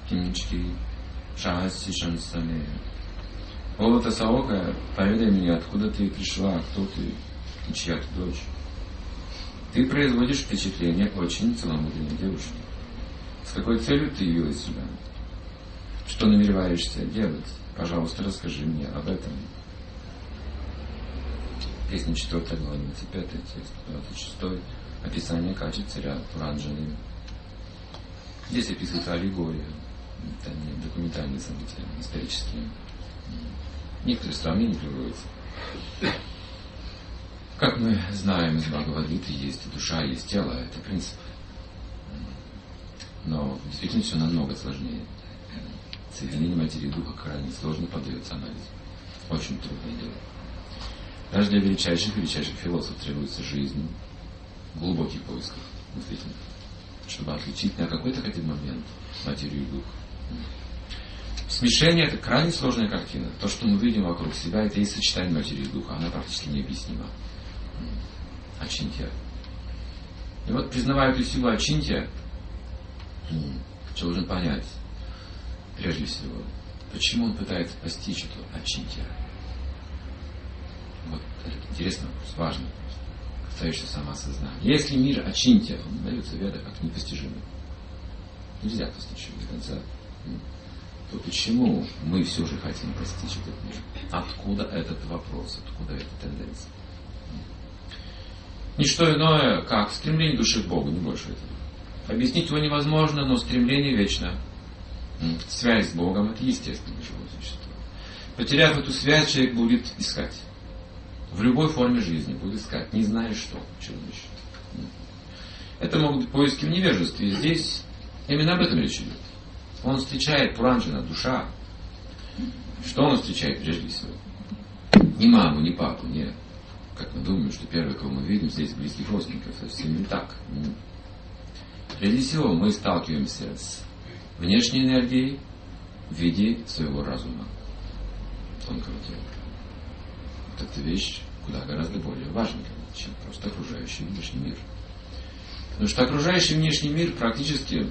Кинчки, Шаси Шансаме. О Лотосаока, поведай мне, откуда ты пришла, кто ты и чья ты дочь. Ты производишь впечатление очень целомудренной девушки. С какой целью ты явилась сюда? Что намереваешься делать? Пожалуйста, расскажи мне об этом. Песня 4, глава 25, текст 26. Описание качеств царя Пуранджаны. Здесь описывается аллегория. Это не документальные события, исторические. Некоторые сравнения приводятся. Как мы знаем из Бхагавад-гиты, есть душа, есть тело. Это принцип. Но действительно все намного сложнее. Соединение материи и духа крайне сложно поддается анализу. Очень трудное дело. Даже для величайших философов требуется жизнь, глубокий поиск мыслительных, чтобы отличить на какой-то один момент материю и дух. Смешение — это крайне сложная картина. То, что мы видим вокруг себя, это и сочетание материи и духа. Она практически необъяснима. Ачинтья. И вот, признавая эту силу ачинтья, должен понять, прежде всего, почему он пытается постичь эту ачинтья. Вот это интересный вопрос, важный, касающийся самоосознания. Если мир ачинтья, он дается в ведах как непостижимый, нельзя постичь его до конца, то почему мы все же хотим постичь этот мир? Откуда этот вопрос, откуда эта тенденция? Ничто иное, как стремление души к Богу, не больше этого. Объяснить его невозможно, но стремление вечно. Связь с Богом — это естественное живое существо. Потеряв эту связь, человек будет искать. В любой форме жизни будет искать, не зная что, чего он ищет. Это могут быть поиски в невежестве. И здесь именно об этом речь идет. Он встречает Пуранджана, душа. Что он встречает прежде всего? Не маму, не папу, нет. Как мы думаем, что первое, кого мы видим, здесь близких родственников, совсем не так. Прежде всего, мы сталкиваемся с внешней энергией в виде своего разума, тонкого тела. Вот эта вещь куда гораздо более важная, чем просто окружающий внешний мир. Потому что окружающий внешний мир практически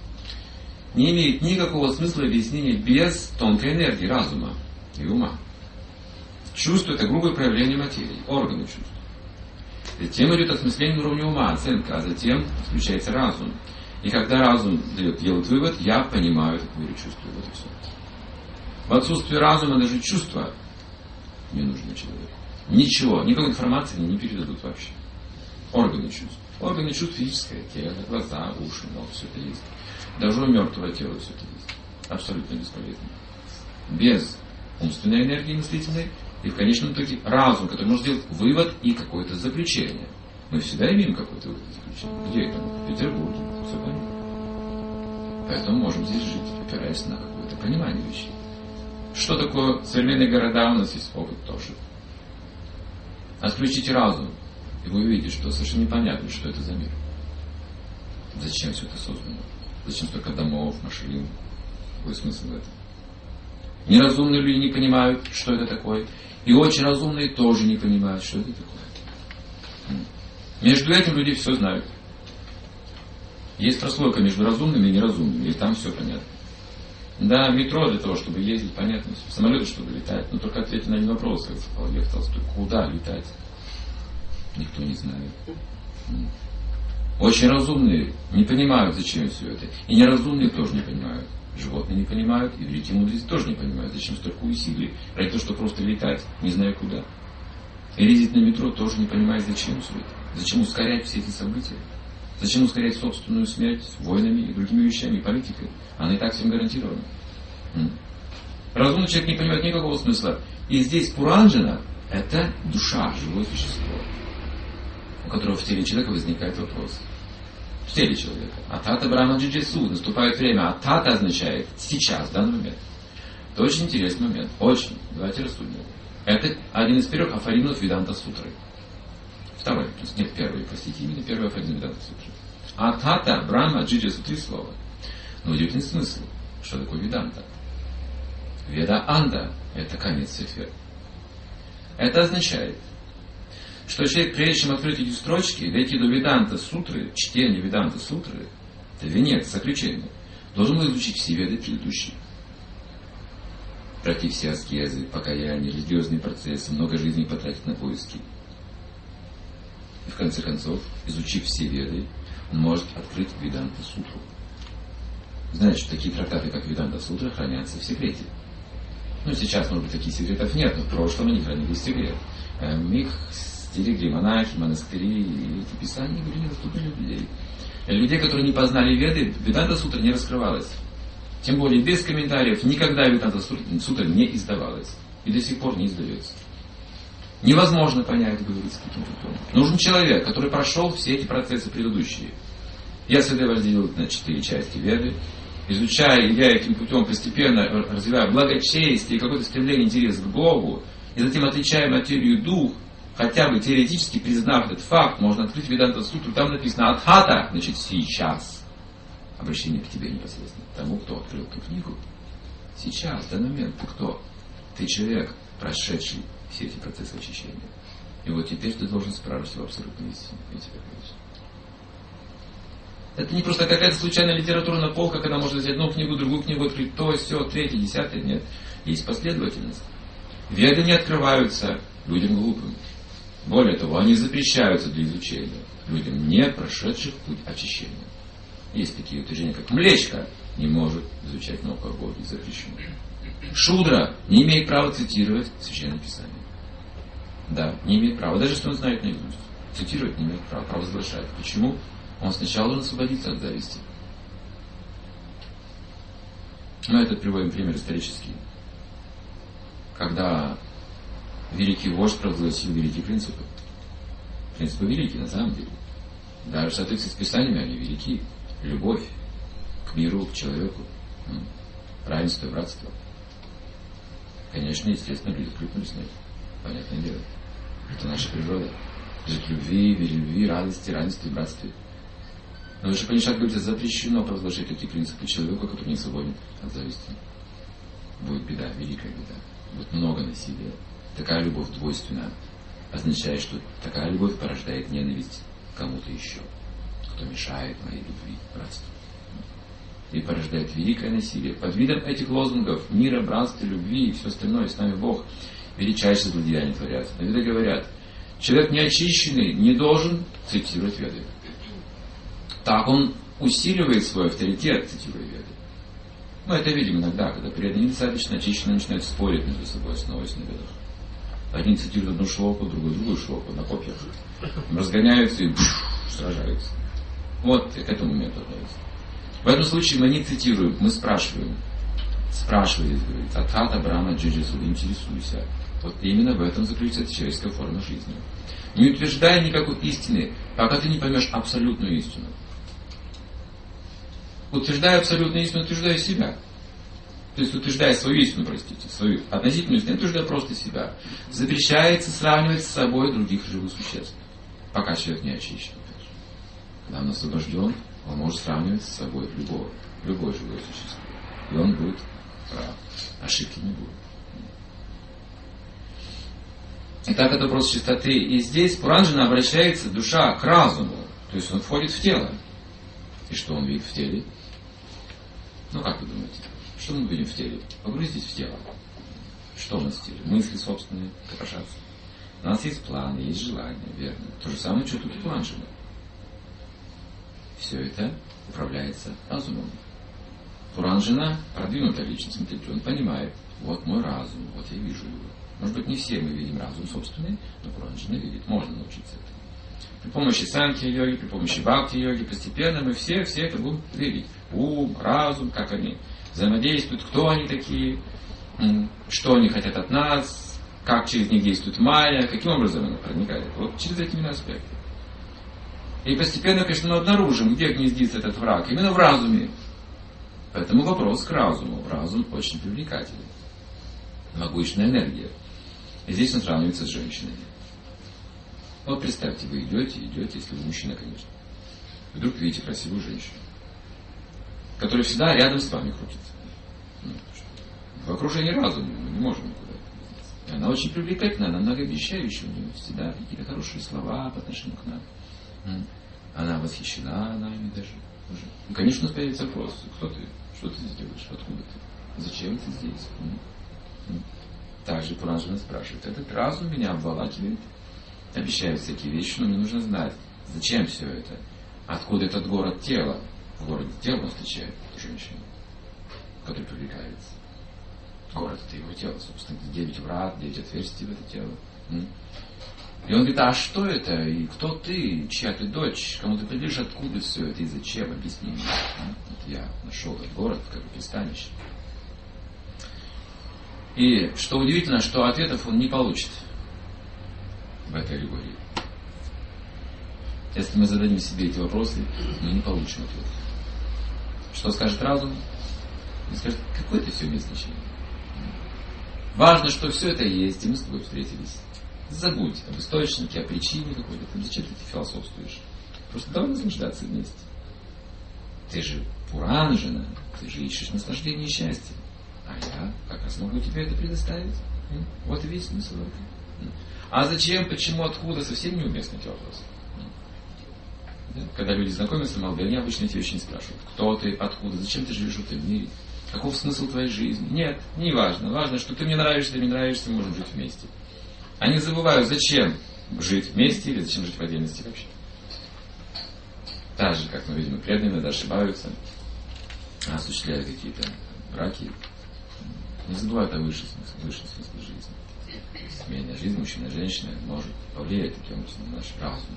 не имеет никакого смысла объяснения без тонкой энергии разума и ума. Чувство — это грубое проявление материи, органы чувств. Затем идет осмысление на уровне ума, оценка, а затем включается разум. И когда разум делает вывод, я понимаю этот мир и чувствую. Вот и все. В отсутствие разума даже чувства не нужны человеку. Ничего, никакой информации не передадут вообще. Органы чувств. Органы чувств физическое тело, глаза, уши, нос, все это есть. Даже у мертвого тела все это есть. Абсолютно бесполезно. Без умственной энергии мыслительной и в конечном итоге разум, который может сделать вывод и какое-то заключение. Мы всегда имеем какое-то вывод и заключение. Где это? В Петербурге. Все понятно. Поэтому можем здесь жить, опираясь на какое-то понимание вещей. Что такое современные города? У нас есть опыт тоже. Отключите разум, и вы увидите, что совершенно непонятно, что это за мир. Зачем все это создано? Зачем столько домов, машин? Какой смысл в этом? Неразумные люди не понимают, что это такое. И очень разумные тоже не понимают, что это такое. Между этим люди все знают. Есть прослойка между разумными и неразумными, и там все понятно. Да, метро для того, чтобы ездить, понятно, самолеты, чтобы летать. Но только ответьте на один вопрос, как сказал Лев Толстой. Куда летать? Никто не знает. Очень разумные не понимают, зачем все это. И неразумные тоже не понимают. Животные не понимают, и великие мудрецы тоже не понимают, зачем столько усилий. Ради того, чтобы просто летать, не зная куда. И ездить на метро тоже не понимает, зачем все это. Зачем ускорять все эти события. Зачем ускорять собственную смерть войнами и другими вещами, политикой? Она и так всем гарантирована. Разумный человек не понимает никакого смысла. И здесь Пуранджана — это душа, живое существо, у которого в теле человека возникает вопрос. В теле человека. Атата Брахма Джиджису. Наступает время. Атата означает сейчас, в данный момент. Это очень интересный момент. Очень. Давайте рассудим. Это один из первых афоринов Веданта Сутры. Второй. То есть нет первый, простите, именно первый афорин Веданта Сутры. Атата Брахма Джиджису. 3 слова. Но удивительный смысл. Что такое Веданта? Веда Анда — это конец всех вед. Это означает, что человек, прежде чем открыть эти строчки, дойти до Веданта Сутры, чтение Веданта Сутры, это венец, заключение, должен был изучить все веды предыдущие. Пройти все аскезы, покаяние, религиозные процессы, много жизней потратить на поиски. И в конце концов, изучив все веды, он может открыть Веданта Сутру. Знаете, что такие трактаты, как Веданта Сутра, хранятся в секрете. Сейчас, может быть, таких секретов нет, но в прошлом они хранились в секрет. Их стерегли монахи, монастыри, и эти писания были недоступны для людей. Людей, которые не познали Веды, Веданта Сутра не раскрывалась. Тем более без комментариев никогда Веданта Сутра не издавалась. И до сих пор не издается. Невозможно понять, говорится, каким путем. Нужен человек, который прошел все эти процессы предыдущие. Я Ясадева разделил на 4 части Веды, изучая, идя этим путем, постепенно развивая благочестие и какое-то стремление, интерес к Богу, и затем отличая материю и дух, хотя бы теоретически признав этот факт, можно открыть Веданта Сутру, там написано «Адхата», значит «сейчас». Обращение к тебе непосредственно, тому, кто открыл эту книгу. Сейчас, в данный момент, ты кто? Ты человек, прошедший все эти процессы очищения. И вот теперь ты должен спрашивать в абсолютной истине. Это не просто какая-то случайная литература на полках, когда можно взять одну книгу, другую книгу, открыть то, все, третье, десятое. Нет. Есть последовательность. Веды не открываются людям глупым. Более того, они запрещаются для изучения людям, не прошедших путь очищения. Есть такие утверждения, как Млечка не может изучать науку о Боге, запрещено. Шудра не имеет права цитировать Священное Писание. Да, не имеет права. Даже если он знает наизусть. Цитировать не имеет права, провозглашать. Почему? Он сначала должен освободиться от зависти. Мы этот приводим пример исторический. Когда великий вождь провозгласил великие принципы. Принципы великие на самом деле. Даже в соответствии с Писаниями они велики. Любовь к миру, к человеку. Равенство и братство. Конечно, естественно, люди откликнулись на это. Понятное дело. Это наша природа. Жить в любви, вере любви, радости, равенстве и братстве. Но же, конечно, говорится, запрещено провозглашать такие принципы человеку, который не свободен от зависти. Будет беда, великая беда. Будет много насилия. Такая любовь двойственна. Означает, что такая любовь порождает ненависть к кому-то еще, кто мешает моей любви, братству. И порождает великое насилие. Под видом этих лозунгов мира, братства, любви и все остальное, с нами Бог, величайшие злодеяния творятся. Но Веды говорят, человек неочищенный не должен цитировать Веды. Так он усиливает свой авторитет, цитируя Веды. Мы это видим иногда, когда преданные недостаточно очищенные начинают спорить между собой, основываясь на Ведах. Один цитирует одну шлоку, другой другую шлоку на копьях. Разгоняются и сражаются. Вот к этому моменту относится. В этом случае мы не цитируем, мы спрашиваем. Спрашивает, говорит, Адхата Брахма Джиджису, интересуйся. Вот именно в этом заключается человеческая форма жизни. Не утверждай никакой истины, пока ты не поймешь абсолютную истину. Утверждая абсолютную истину, утверждая себя. То есть утверждая свою истину, простите, свою относительную истину, утверждая просто себя. Запрещается сравнивать с собой других живых существ. Пока человек не очищен. Когда он освобожден, он может сравнивать с собой любое живое существо. И он будет прав. Ошибки не будет. Итак, это вопрос чистоты. И здесь Пуранджана обращается душа к разуму. То есть он входит в тело. И что он видит в теле? Как вы думаете? Что мы видим в теле? Погрузитесь в тело. Что у нас в теле? Мысли собственные, копошатся. У нас есть планы, есть желания, верно. То же самое, что тут у Пуранджана. Все это управляется разумом. Пуранджана продвинутая личность, смотрите, он понимает, вот мой разум, вот я вижу его. Может быть, не все мы видим разум собственный, но Пуранджана видит, можно научиться этому. При помощи санхья-йоги, при помощи бхакти-йоги постепенно мы все это будем видеть. Ум, разум, как они взаимодействуют, кто они такие, что они хотят от нас, как через них действует майя, каким образом она проникает. Вот через эти аспекты. И постепенно, конечно, мы обнаружим, где гнездится этот враг. Именно в разуме. Поэтому вопрос к разуму. Разум очень привлекательный. Могущественная энергия. И здесь он сравнивается с женщинами. Вот представьте, вы идете, если вы мужчина, конечно. Вдруг видите красивую женщину, которая всегда рядом с вами крутится. В окружении разума мы не можем никуда. И она очень привлекательна, она многообещающая, у нее всегда какие-то хорошие слова по отношению к нам. Она восхищена нами даже. уже. И, конечно, появится вопрос, кто ты, что ты здесь делаешь, откуда ты, зачем ты здесь? Также Пуранджана спрашивает, этот разум меня обволакивает, обещает всякие вещи, но мне нужно знать, зачем все это, откуда этот город тела. В городе тело он встречает эту женщину, которая привлекается. Город — это его тело, собственно, 9 врат, 9 отверстий в это тело. И он говорит, а что это, и кто ты, чья ты дочь, кому ты принадлежишь, откуда все это и зачем, объясни мне. Вот я нашел этот город, как пристанище. И что удивительно, что ответов он не получит в этой аллегории. Если мы зададим себе эти вопросы, мы не получим ответ. Что скажет разум? Он скажет, какое это все имеет значение. Важно, что все это есть, и мы с тобой встретились. Забудь об источнике, о причине какой-то. Зачем ты философствуешь? Просто давай наслаждаться вместе. Ты же Пуранджана, ты же ищешь наслаждение и счастье. А я как раз могу тебе это предоставить. Вот и весь смысл этого. А зачем, почему, откуда, совсем неуместны эти вопросы. Когда люди знакомятся, молодые, они обычно эти вещи не спрашивают. Кто ты, откуда, зачем ты живешь в этом мире, каков смысл твоей жизни. Нет, не важно. Важно, что ты мне нравишься, ты мне нравишься, мы можем жить вместе. Они забывают, зачем жить вместе или зачем жить в отдельности вообще. Так же, как мы видим, преданные иногда ошибаются, осуществляя какие-то браки, не забывают о высшем смысле жизни. Семейная жизнь мужчина и женщина может повлиять таким образом на наш разум.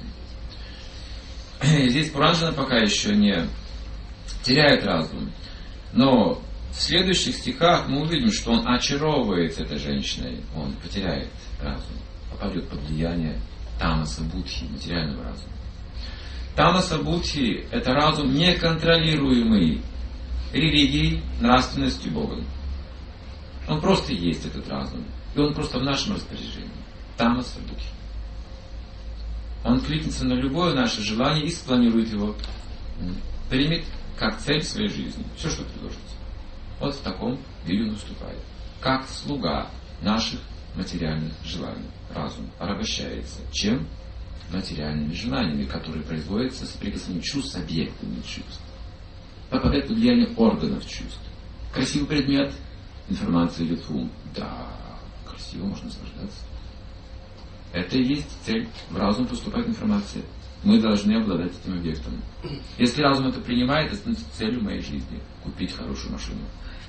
Здесь Пуранджана пока еще не теряет разум, но в следующих стихах мы увидим, что он очаровывается этой женщиной, он потеряет разум, попадет под влияние тамаса будхи, материального разума. Тамаса будхи — это разум, неконтролируемый религией, нравственностью, Богом. Он просто есть этот разум, и он просто в нашем распоряжении. Тамаса будхи. Он кликнется на любое наше желание и спланирует его, примет как цель своей жизни все, что предложится. Вот в таком виде он выступает. Как слуга наших материальных желаний. Разум порабощается. Чем? Материальными желаниями, которые производятся с соприкосновением чувств с объектами чувств. Попадает под влияние органов чувств. Красивый предмет, информация идет в ум. Да, красиво, можно наслаждаться. Это и есть цель. В разум поступает информация. Мы должны обладать этим объектом. Если разум это принимает, это становится целью моей жизни. Купить хорошую машину.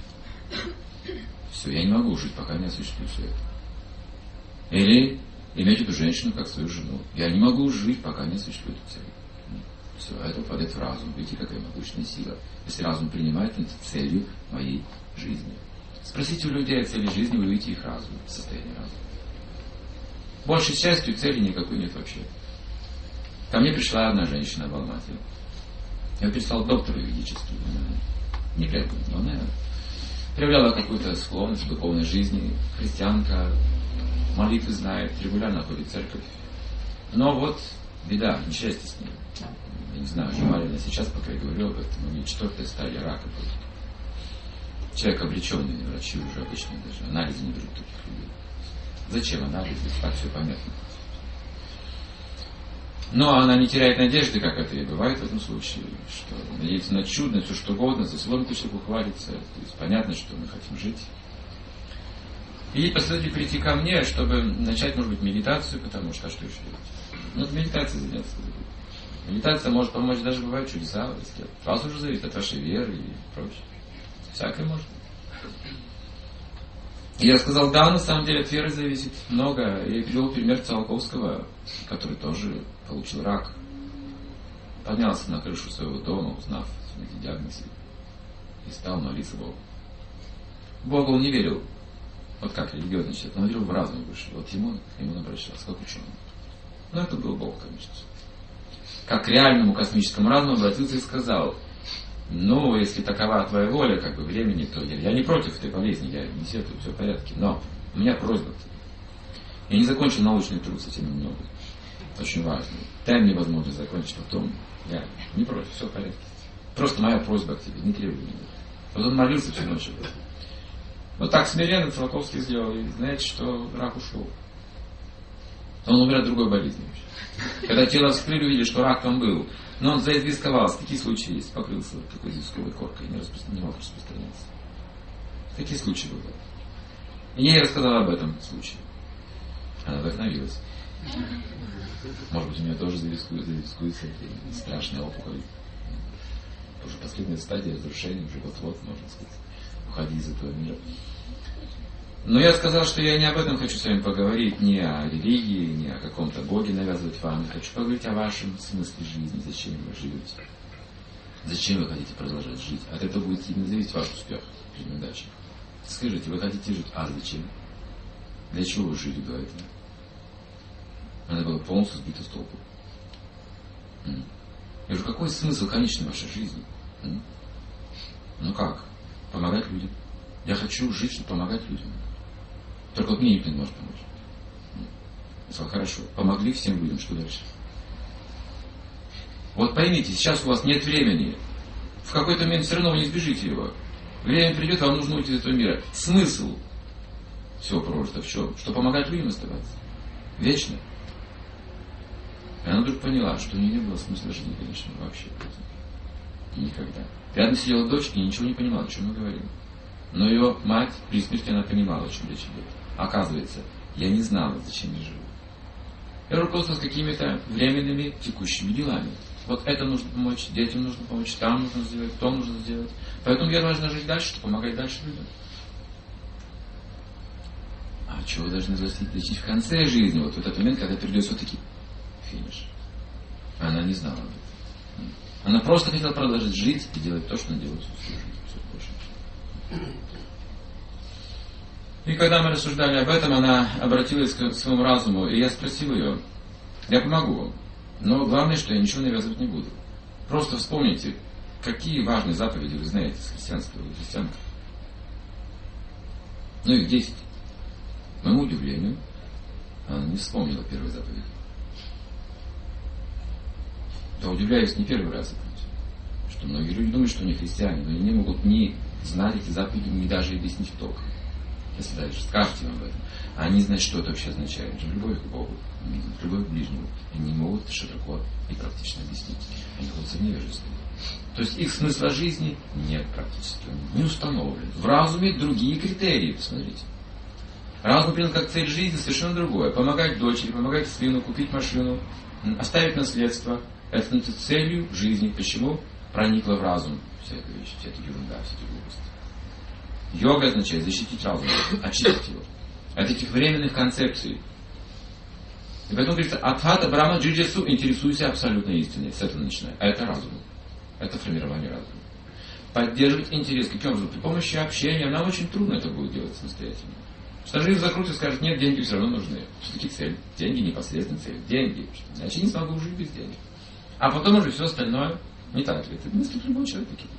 Все, я не могу жить, пока не осуществлю все это. Или иметь эту женщину как свою жену. Я не могу жить, пока не осуществлю эту цель. Все, это попадает в разум. Видите, какая могучная сила. Если разум принимает, это целью моей жизни. Спросите у людей о цели жизни, вы увидите их разум, состояние разума. Большей частью цели никакой нет вообще. Ко мне пришла одна женщина в Алмате. Я перестал доктору юридический. Не преданный, но она проявляла какую-то склонность к духовной жизни. Христианка, молитвы знает, регулярно ходит в церковь. Но вот беда, несчастье с ней. Я не знаю, жива ли она сейчас, пока я говорю об этом. У нее 4-я стадия рака. Человек обреченный, врачи уже обычно даже анализы не берут таких людей. Зачем анализ, если так все понятно? Но она не теряет надежды, как это и бывает в этом случае, что надеется на чудо, все что угодно, за соломку человеку хвалится. То есть понятно, что мы хотим жить. И последовательно прийти ко мне, чтобы начать, может быть, медитацию, потому что что еще делать? Ну, медитацией заняться. Медитация может помочь, даже бывают чудеса. Вас уже зависит от вашей веры и прочее. Всякое может. И я сказал, да, на самом деле от веры зависит много. И привел пример Циолковского, который тоже получил рак. Поднялся на крышу своего дома, узнав эти диагнозы, и стал молиться Богу. Богу он не верил, вот как религиозный человек, он верил в разум выше. Вот ему он обращался, как ученый. Но это был Бог, конечно. Как к реальному космическому разуму обратился и сказал, ну, если такова твоя воля, как бы времени, то я не против этой болезни, я не сетую, все в порядке. Но у меня просьба к тебе. Я не закончил научный труд с этим немного. Очень важно. Дай мне возможность закончить, потом я не против, все в порядке. Просто моя просьба к тебе, не требуй меня. Вот он молился всю ночь. Вот так смиренно Циолковский сделал, и знаете, что рак ушел. Он умер от другой болезни. Когда тело вскрыли, увидели, что рак там был. Но он заизвестковался. Такие случаи есть. Покрылся такой известковой коркой. Не мог распространяться. Такие случаи бывают. И я ей рассказала об этом случае. Она вдохновилась. Может быть, у меня тоже завискуется страшная опухоль. Уже последняя стадия разрушения, уже вот-вот, можно сказать, уходить из этого мира. Но я сказал, что я не об этом хочу с вами поговорить, не о религии, не о каком-то Боге навязывать вам. Я хочу поговорить о вашем смысле жизни, зачем вы живете. Зачем вы хотите продолжать жить. От этого будет сильно зависеть ваш успех или неудача. Скажите, вы хотите жить, а зачем? Для чего вы жили до этого? Она была полностью сбита с толку. Я говорю, какой смысл конечной вашей жизни? Ну как? Помогать людям. Я хочу жить, чтобы помогать людям. Только вот мне никто не может помочь. Я сказал, хорошо, помогли всем людям, что дальше? Вот поймите, сейчас у вас нет времени. В какой-то момент все равно вы не сбежите его. Время придет, вам нужно уйти из этого мира. Смысл всего прожитого в чем? Что помогать людям оставаться. Вечно. И она вдруг поняла, что у нее не было смысла жизни, конечно, вообще. Никогда. Рядом сидела дочь и ничего не понимала, о чем мы говорим. Но ее мать при смерти, она понимала, о чем речь идет. Оказывается, я не знала, зачем я живу. Я руководствовалась какими-то временными текущими делами. Вот это нужно помочь, детям нужно помочь, там нужно сделать, то нужно сделать. Поэтому я должна жить дальше, чтобы помогать дальше людям. А чего вы должны достичь в конце жизни? Вот в этот момент, когда придет все-таки финиш. Она не знала об этом. Она просто хотела продолжать жить и делать то, что она делает всю жизнь. Все больше. И когда мы рассуждали об этом, она обратилась к своему разуму, и я спросил ее, я помогу вам, но главное, что я ничего навязывать не буду. Просто вспомните, какие важные заповеди вы знаете с христианства или христианка. Ну, их 10. К моему удивлению, она не вспомнила первой заповеди. Я удивляюсь не первый раз, что многие люди думают, что они христиане, но они не могут ни знать эти заповеди, ни даже объяснить толком. Если дальше скажете им об этом, а они знают, что это вообще означает. Любовь к Богу, любовь к ближнему. Они не могут это широко и практично объяснить. Они находятся в невежестве. То есть их смысла жизни нет практически. Он не установлен. В разуме другие критерии, посмотрите. Разум принял как цель жизни совершенно другое. Помогать дочери, помогать сыну, купить машину, оставить наследство. Это становится целью жизни. Почему? Проникла в разум вся эта вещь, вся эта ерунда, все эти глупости. Йога означает защитить разум, очистить его от этих временных концепций. И поэтому говорится, Адхата Брахма Джиджесу, интересуйся абсолютной истиной. С этого начинай. А это разум. Это формирование разума. Поддерживать интерес. Каким образом? При помощи общения. Нам очень трудно это будет делать самостоятельно. Что жизнь закрутит и скажет, нет, деньги все равно нужны. Все-таки цель. Деньги непосредственно цель. Деньги. Иначе не смогу жить без денег. А потом уже все остальное не так ли. Это мысли любой человек такие.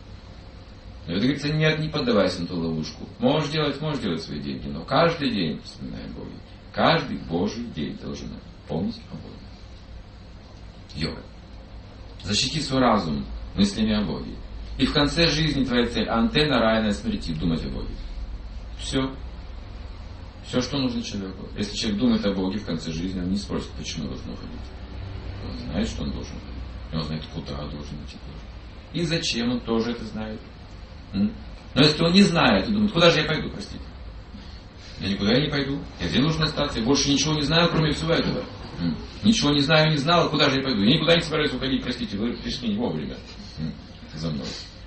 Это говорится, нет, не поддавайся на ту ловушку. Можешь делать свои деньги, но каждый день вспоминай Бога. Каждый Божий день должен помнить о Боге. Йога. Защити свой разум мыслями о Боге. И в конце жизни твоя цель, антенна райная смерти, думать о Боге. Все. Все, что нужно человеку. Если человек думает о Боге в конце жизни, он не спросит, почему должен уходить. Он знает, что он должен уходить. И он знает, куда должен идти. И зачем он тоже это знает. Но если он не знает, он думает, куда же я пойду, простите? Я никуда не пойду. Я где нужно остаться? Я больше ничего не знаю, кроме всего этого. Ничего не знаю, не знал, куда же я пойду? Я никуда не собираюсь уходить, простите, вы пришли не вовремя за мной.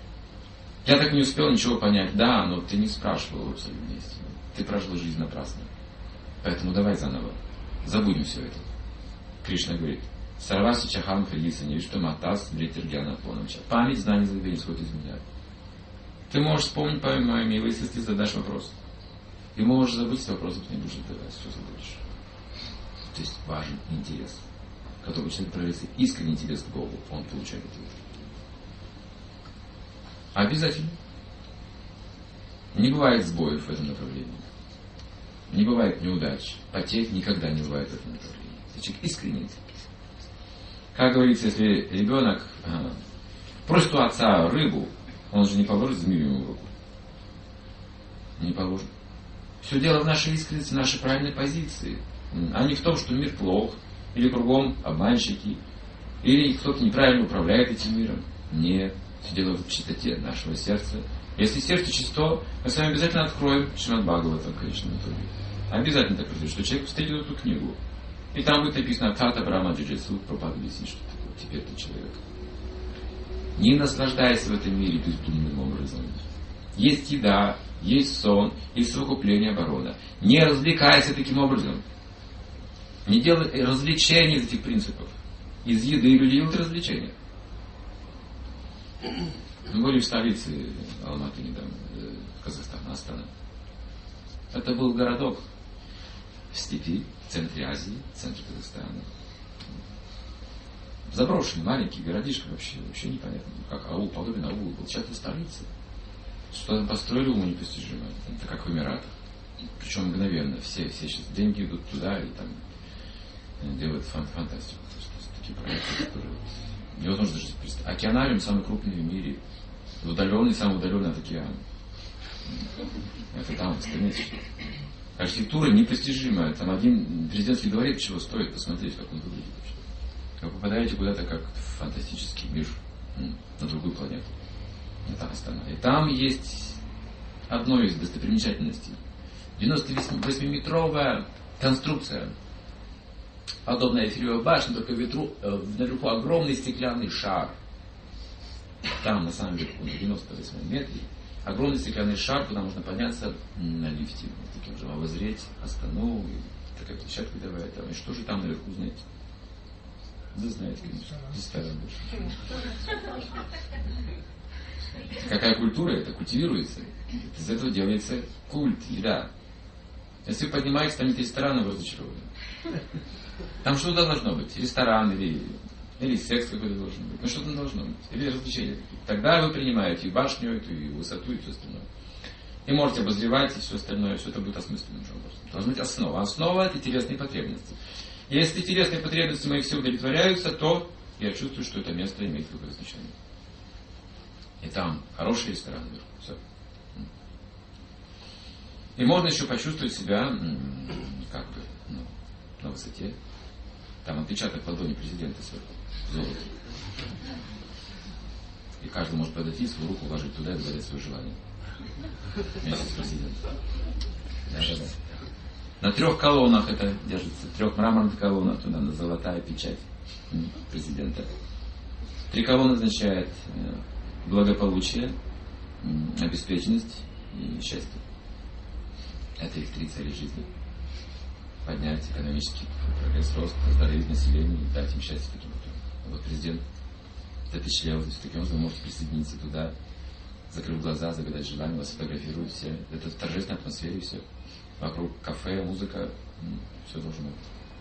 Я так не успел ничего понять. Да, но ты не спрашивал в абсолютной истине. Ты прожил жизнь напрасно. Поэтому давай заново. Забудем все это. Кришна говорит, Сарваси Чахам Фелиса Невишта Матас Бритергяна Понамча. Память, знание, забвение исходит из меня. Ты можешь вспомнить память мою милую, если ты задашь вопрос. И можешь забыть вопросы, не будешь задавать, что забудешь. То есть важен интерес, который человек проявляется искренний интерес к Богу, он получает ответ. Обязательно. Не бывает сбоев в этом направлении. Не бывает неудач. Потерь никогда не бывает в этом направлении. Если человек искренний интерес. Как говорится, если ребенок просит у отца рыбу, он же не положит змею ему в руку. Не положит. Все дело в нашей искренности, в нашей правильной позиции. А не в том, что мир плох, или кругом обманщики, или кто-то неправильно управляет этим миром. Нет, все дело в чистоте нашего сердца. Если сердце чисто, мы с вами обязательно откроем Шримад Бхагаватам, конечно, на итоге. Обязательно так произойдет, что человек встретит эту книгу. И там будет написано Тата Брахма Джиджису, Прабхупада объяснит, что такое. Теперь ты человек. Не наслаждайся в этом мире бездумным образом. Есть еда, есть сон, есть совокупление оборона. Не развлекайся таким образом. Не делай развлечений из этих принципов. Из еды люди делают развлечения. Мы были в столице Алматы недавно, Казахстана, Астана. Это был городок в степи, в центре Азии, в центре Казахстана. Заброшенный, маленький городишко, вообще непонятно. Как аул, подобен аулу был. Сейчас это столица. Что там построили, уму непостижимо. Это как в Эмиратах. Причем мгновенно. Все сейчас деньги идут туда и там делают фантастику. Такие проекты, которые невозможно даже представить. Океанариум самый крупный в мире. Удаленный, самый удаленный от океана. Это там, в странице. Архитектура непостижимая. Там один президентский дворец чего стоит посмотреть, как он выглядит вообще. Вы попадаете куда-то как в фантастический мир, на другую планету. Это Астана. И там есть одно из достопримечательностей. 98-метровая конструкция, подобная Эйфелевой башне, только наверху огромный стеклянный шар. Там, на самом верху, на 98 метре, огромный стеклянный шар, куда можно подняться на лифте. Вот таким образом, обозреть Астану, и такая площадка давая там. И что же там наверху, знаете? Вы знаете, конечно. Ресторан больше. Какая культура это культивируется? Из этого делается культ, еда. Если вы поднимаетесь, там нет ресторана, вы разочарованы. Там что-то должно быть. Ресторан или секс какой-то должен быть. Ну что-то должно быть. Или развлечение. Тогда вы принимаете и башню эту, и высоту, и все остальное. И можете обозревать, и все остальное. Все это будет осмысленным образом. Должна быть основа. Основа – это телесные потребности. Если телесные потребности мои все удовлетворяются, то я чувствую, что это место имеет какое-то значение. И там хороший ресторан наверху. Все. И можно еще почувствовать себя как бы на высоте. Там отпечаток ладони президента сверху. Золото. И каждый может подойти, свою руку вложить туда и загадать свое желание. Вместе с президентом. Да. На 3 колоннах это держится. 3 мраморных колоннах туда, на золотая печать президента. 3 колонны означает благополучие, обеспеченность и счастье. Это их 3 цели жизни. Поднять экономический прогресс, рост, оздоровить население и дать им счастье таким путем. Вот президент запечатлел, таким образом вы можете присоединиться туда, закрыв глаза, загадать желание, вас фотографируют все. Это в торжественной атмосфере все. Вокруг кафе, музыка, все должно быть.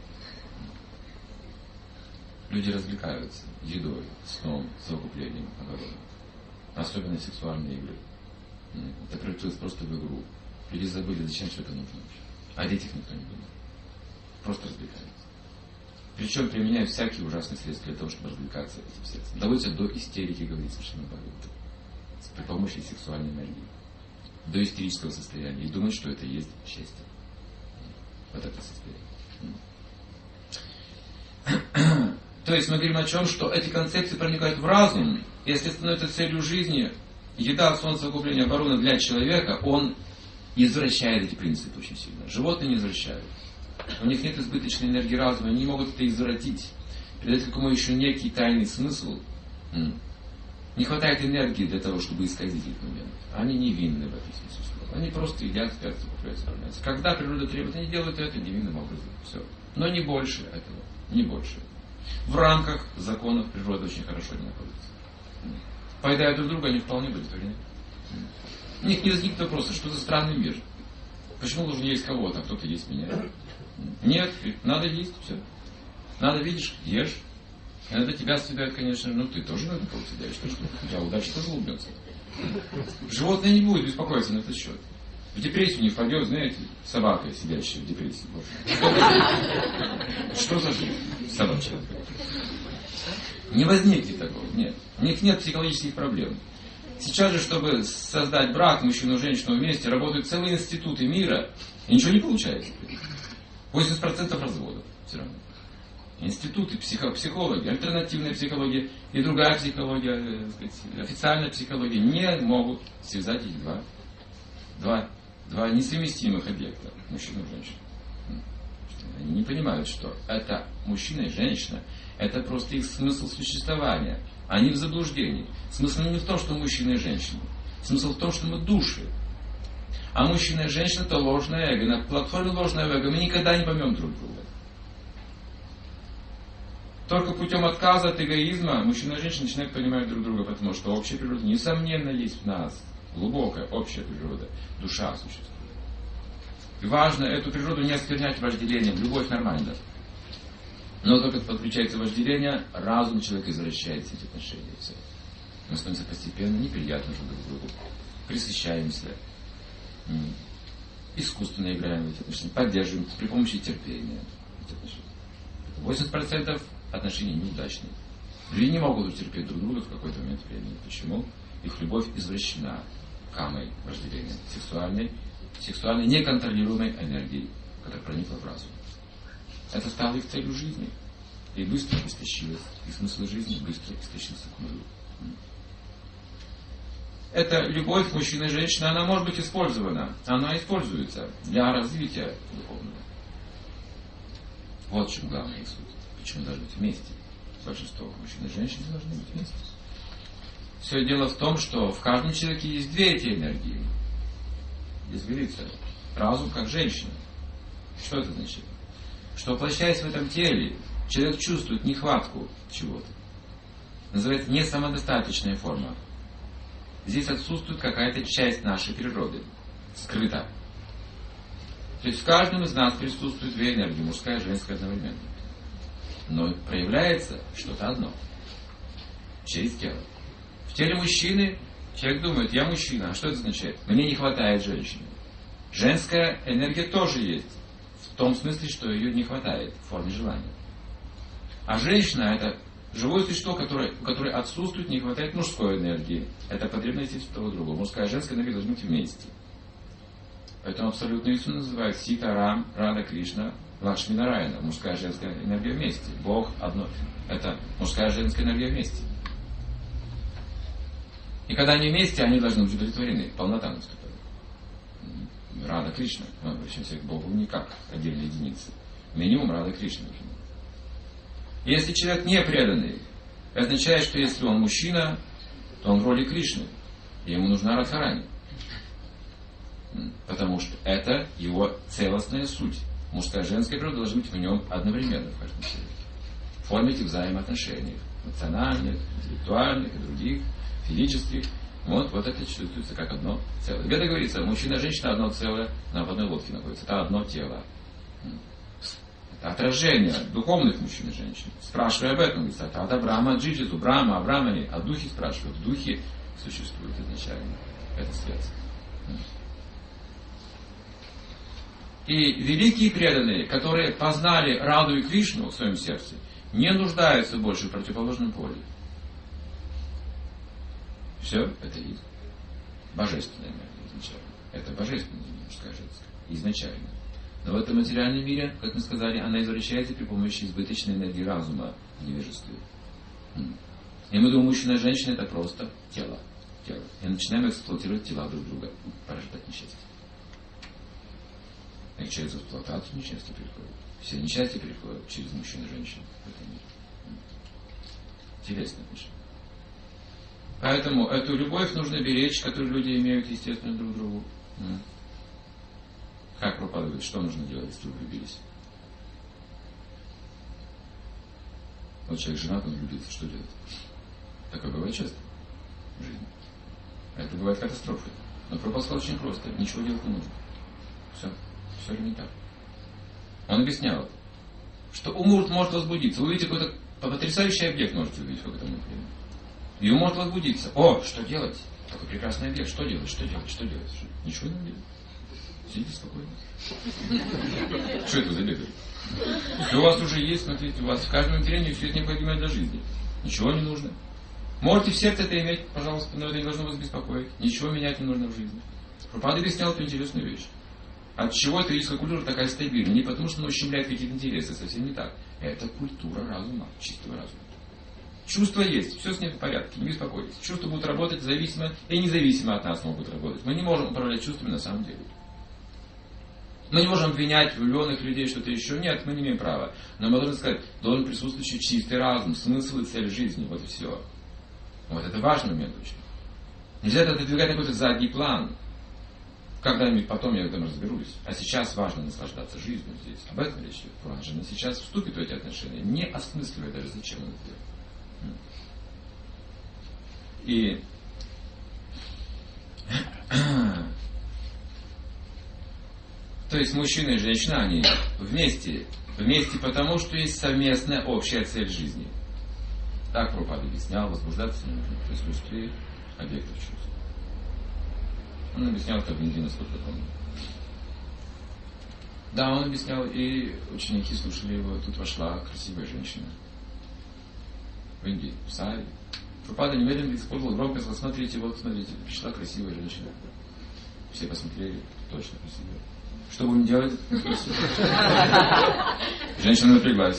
Люди развлекаются едой, сном, совокуплением, обороной. Особенно сексуальные игры. Это превратилось просто в игру. Люди забыли, зачем все это нужно вообще. О детях никто не думает. Просто развлекаются. Причем применяют всякие ужасные средства для того, чтобы развлекаться этим средством. Доводится до истерики, говорится в Шримад Бхагаватам. При помощи сексуальной энергии. До истерического состояния. И думать, что это есть счастье. Вот это состояние. То есть мы говорим о чем? Что эти концепции проникают в разум. Если становится целью жизни еда, сон, совокупление, оборона для человека, он извращает эти принципы очень сильно. Животные не извращают. У них нет избыточной энергии разума, они не могут это извратить. Придать какому еще некий тайный смысл. Не хватает энергии для того, чтобы исказить их момент. Они невинны в этом смысле слова. Они просто едят, спят, закупляют, справляются. Когда природа требует, они делают это невинным образом. Все. Но не больше этого. Не больше. В рамках законов природы очень хорошо не находятся. Поедая друг друга, они вполне удовлетворены. У них не возникнет вопроса, что за странный мир. Почему должен есть кого-то, а кто-то есть меня? Нет, надо есть, все. Надо, видишь, ешь. Иногда тебя съедают, конечно, ну ты тоже надо кого-то съедаешь, что у тебя удача тоже улыбнется. Животное не будет беспокоиться на этот счет. В депрессию не впадет, знаете, собака, сидящая в депрессии. Что за жизнь собачья? Не возникнет такого, нет. У них нет психологических проблем. Сейчас же, чтобы создать брак, мужчину и женщину вместе, работают целые институты мира, и ничего не получается. 80% разводов все равно. Институты, психологи, альтернативная психология и другая психология, официальная психология не могут связать эти два несовместимых объекта, мужчина и женщина. Они не понимают, что это мужчина и женщина, это просто их смысл существования. Они в заблуждении. Смысл не в том, что мужчина и женщина. Смысл в том, что мы души. А мужчина и женщина это ложное эго. На платформе ложного эго мы никогда не поймем друг друга. Только путем отказа от эгоизма мужчина и женщина начинают понимать друг друга, потому что общая природа, несомненно, есть в нас. Глубокая общая природа. Душа существует. И важно эту природу не осквернять вожделением. Любовь нормальна. Но только подключается вожделение, разум человека извращает эти отношения. Все. Мы становимся постепенно неприятны друг другу. Пресыщаемся. Искусственно играем в эти отношения. Поддерживаем при помощи терпения эти отношения. 80% отношений неудачные. Люди не могут терпеть друг друга в какой-то момент времени. Почему? Их любовь извращена камой вожделения. Сексуальной неконтролируемой энергией, которая проникла в разум. Это стало их целью жизни. И быстро истощилось. И смысл жизни быстро истощился к нулю. Эта любовь мужчины и женщины, она может быть использована. Она используется для развития духовного. Вот в чем главная их суть. Почему должны быть вместе? Большинство мужчин и женщин должны быть вместе. Все дело в том, что в каждом человеке есть две эти энергии. Здесь говорится, разум как женщина. Что это значит? Что воплощаясь в этом теле, человек чувствует нехватку чего-то. Называется несамодостаточная форма. Здесь отсутствует какая-то часть нашей природы. Скрыта. То есть в каждом из нас присутствуют две энергии, мужская и женская одновременно. Но проявляется что-то одно. Через тело. В теле мужчины человек думает, я мужчина, а что это означает? Мне не хватает женщины. Женская энергия тоже есть. В том смысле, что ее не хватает в форме желания. А женщина это живое существо, у которой отсутствует, не хватает мужской энергии. Это потребность того другого. Мужская и женская энергия должны быть вместе. Поэтому абсолютную истину называют Сита, Рам, Рада, Кришна, Лакшми, Нараяна. Мужская и женская энергия вместе. Бог одно. Это мужская и женская энергия вместе. И когда они вместе, они должны быть удовлетворены. Полнота наступает. Рада Кришна. Мы обращаемся к Богу не как отдельные единицы. Минимум Рада Кришна. Если человек не преданный, это означает, что если он мужчина, то он в роли Кришны. И ему нужна Радхарани. Потому что это его целостная суть. Мужская и женская природа должна быть в нем одновременно в каждом человеке. В форме этих взаимоотношений. Эмоциональных, интеллектуальных и других, физических. Вот это чувствуется как одно целое. Где-то говорится, мужчина и женщина одно целое, на одной лодке находится. Это одно тело. Это отражение духовных мужчин и женщин. Спрашивая об этом, говорится, это от Абрама Джиджиту, Брама, Абрамани, о духе спрашивают. В духе существует изначально эта связь. И великие преданные, которые познали Раду и Кришну в своем сердце, не нуждаются больше в противоположном поле. Все это их божественная энергия изначально. Это божественная мужская и женская. Изначально. Но в этом материальном мире, как мы сказали, она извращается при помощи избыточной энергии разума в невежестве. И мы думаем, мужчина и женщина это просто тело. И начинаем эксплуатировать тела друг друга, порождать несчастье. И через эксплуатацию несчастье приходит. Все несчастья приходят через мужчин и женщин в этом мире. Интересно, конечно. Поэтому эту любовь нужно беречь, которую люди имеют, естественно, друг к другу. Как Прабхупада говорит, что нужно делать, если вы влюбились? Вот человек женат, он влюбился, что делать? Такое бывает часто в жизни. А это бывает катастрофой. Но Прабхупада сказал очень просто, ничего делать не нужно. Все элементарно. Он объяснял это, что ум может возбудиться. Вы увидите какой-то потрясающий объект, можете увидеть в какое-то время. И ум может возбудиться. О, что делать? Такой прекрасный объект. Что делать? Ничего не надо делать. Сидите спокойно. Что это за бегает? Все у вас уже есть, смотрите, у вас в каждом материале все это необходимое для жизни. Ничего не нужно. Можете в сердце это иметь, пожалуйста, но это не должно вас беспокоить. Ничего менять не нужно в жизни. Прабхупада объяснял эту интересную вещь. От чего этическая культура такая стабильная? Не потому, что она ущемляет какие-то интересы, совсем не так. Это культура разума, чистого разума. Чувства есть, все с ним в порядке, не беспокойтесь. Чувства будут работать зависимо и независимо от нас могут работать. Мы не можем управлять чувствами на самом деле. Мы не можем обвинять влюбленных людей, что-то еще. Нет, мы не имеем права. Но мы должны сказать, должен присутствовать еще чистый разум, смысл и цель жизни. Вот и все. Вот это важный момент очень. Нельзя это отодвигать на какой-то задний план. Когда-нибудь потом я в этом разберусь. А сейчас важно наслаждаться жизнью здесь. Об этом речь идет. Пуран же сейчас вступит в эти отношения, не осмысливая даже, зачем он это делает. И то есть мужчина и женщина, они вместе потому, что есть совместная общая цель жизни. Так Прабхупада объяснял, возбуждаться не нужно в присутствии объектов чувств. Он объяснял это в Индии, насколько я помню. Да, он объяснял, и ученики слушали его. Тут вошла красивая женщина. В Индии, в саре. Прабхупада немедленно использовал громко, сказал, смотрите, вот, смотрите, пришла красивая женщина. Все посмотрели, точно красивая. Что будем делать? Женщина напряглась.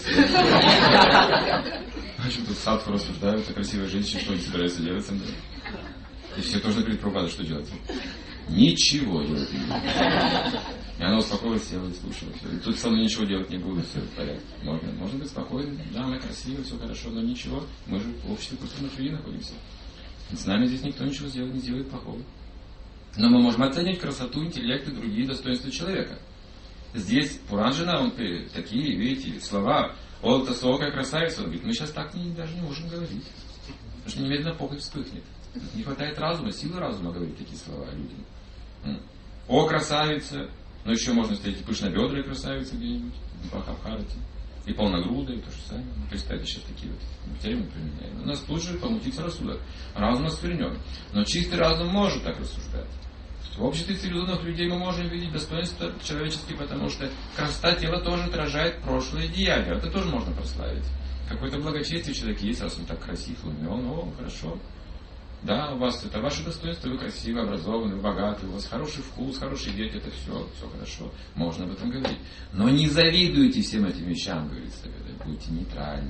В общем, тут садху рассуждают о красивой женщине, что они собираются делать со мной. И все тоже перед Прабхупадой, что делать? Ничего делать не буду. И она успокоилась, села и слушала. И тут со мной ничего делать не буду, все в порядке. Можно быть спокойным, да, она красивая, все хорошо, но ничего. Мы же в обществе культурных людей находимся. С нами здесь никто ничего не сделает плохого. Но мы можем оценить красоту, интеллект и другие достоинства человека. Здесь Пуранджана, он такие, видите, слова, он высокая красавица, он говорит, мы сейчас так даже не можем говорить. Потому что немедленно похоть вспыхнет. Не хватает разума, силы разума говорить такие слова людям. О, красавица! Но еще можно встретить пышнобедрые красавицы где-нибудь, в Махабхарате. И полногрудые, то же самое. Представьте, сейчас такие вот термины применяем. У нас тут же помутится рассудок. Разум осквернен. Но чистый разум может так рассуждать. В обществе цивилизованных людей мы можем видеть достоинства человеческие, потому что красота тела тоже отражает прошлое деяние. Это тоже можно прославить. Какое-то благочестие в человеке есть, раз он так красив, умен, о, хорошо. Да, у вас это ваше достоинство, вы красивы, образованы, богаты, у вас хороший вкус, хорошие дети, это все хорошо, можно об этом говорить. Но не завидуйте всем этим вещам, говорит Совет, будьте нейтральны.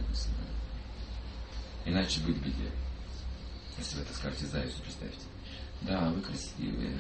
Иначе быть в беде. Если вы это скажете Зайцу, представьте. Да, вы красивые,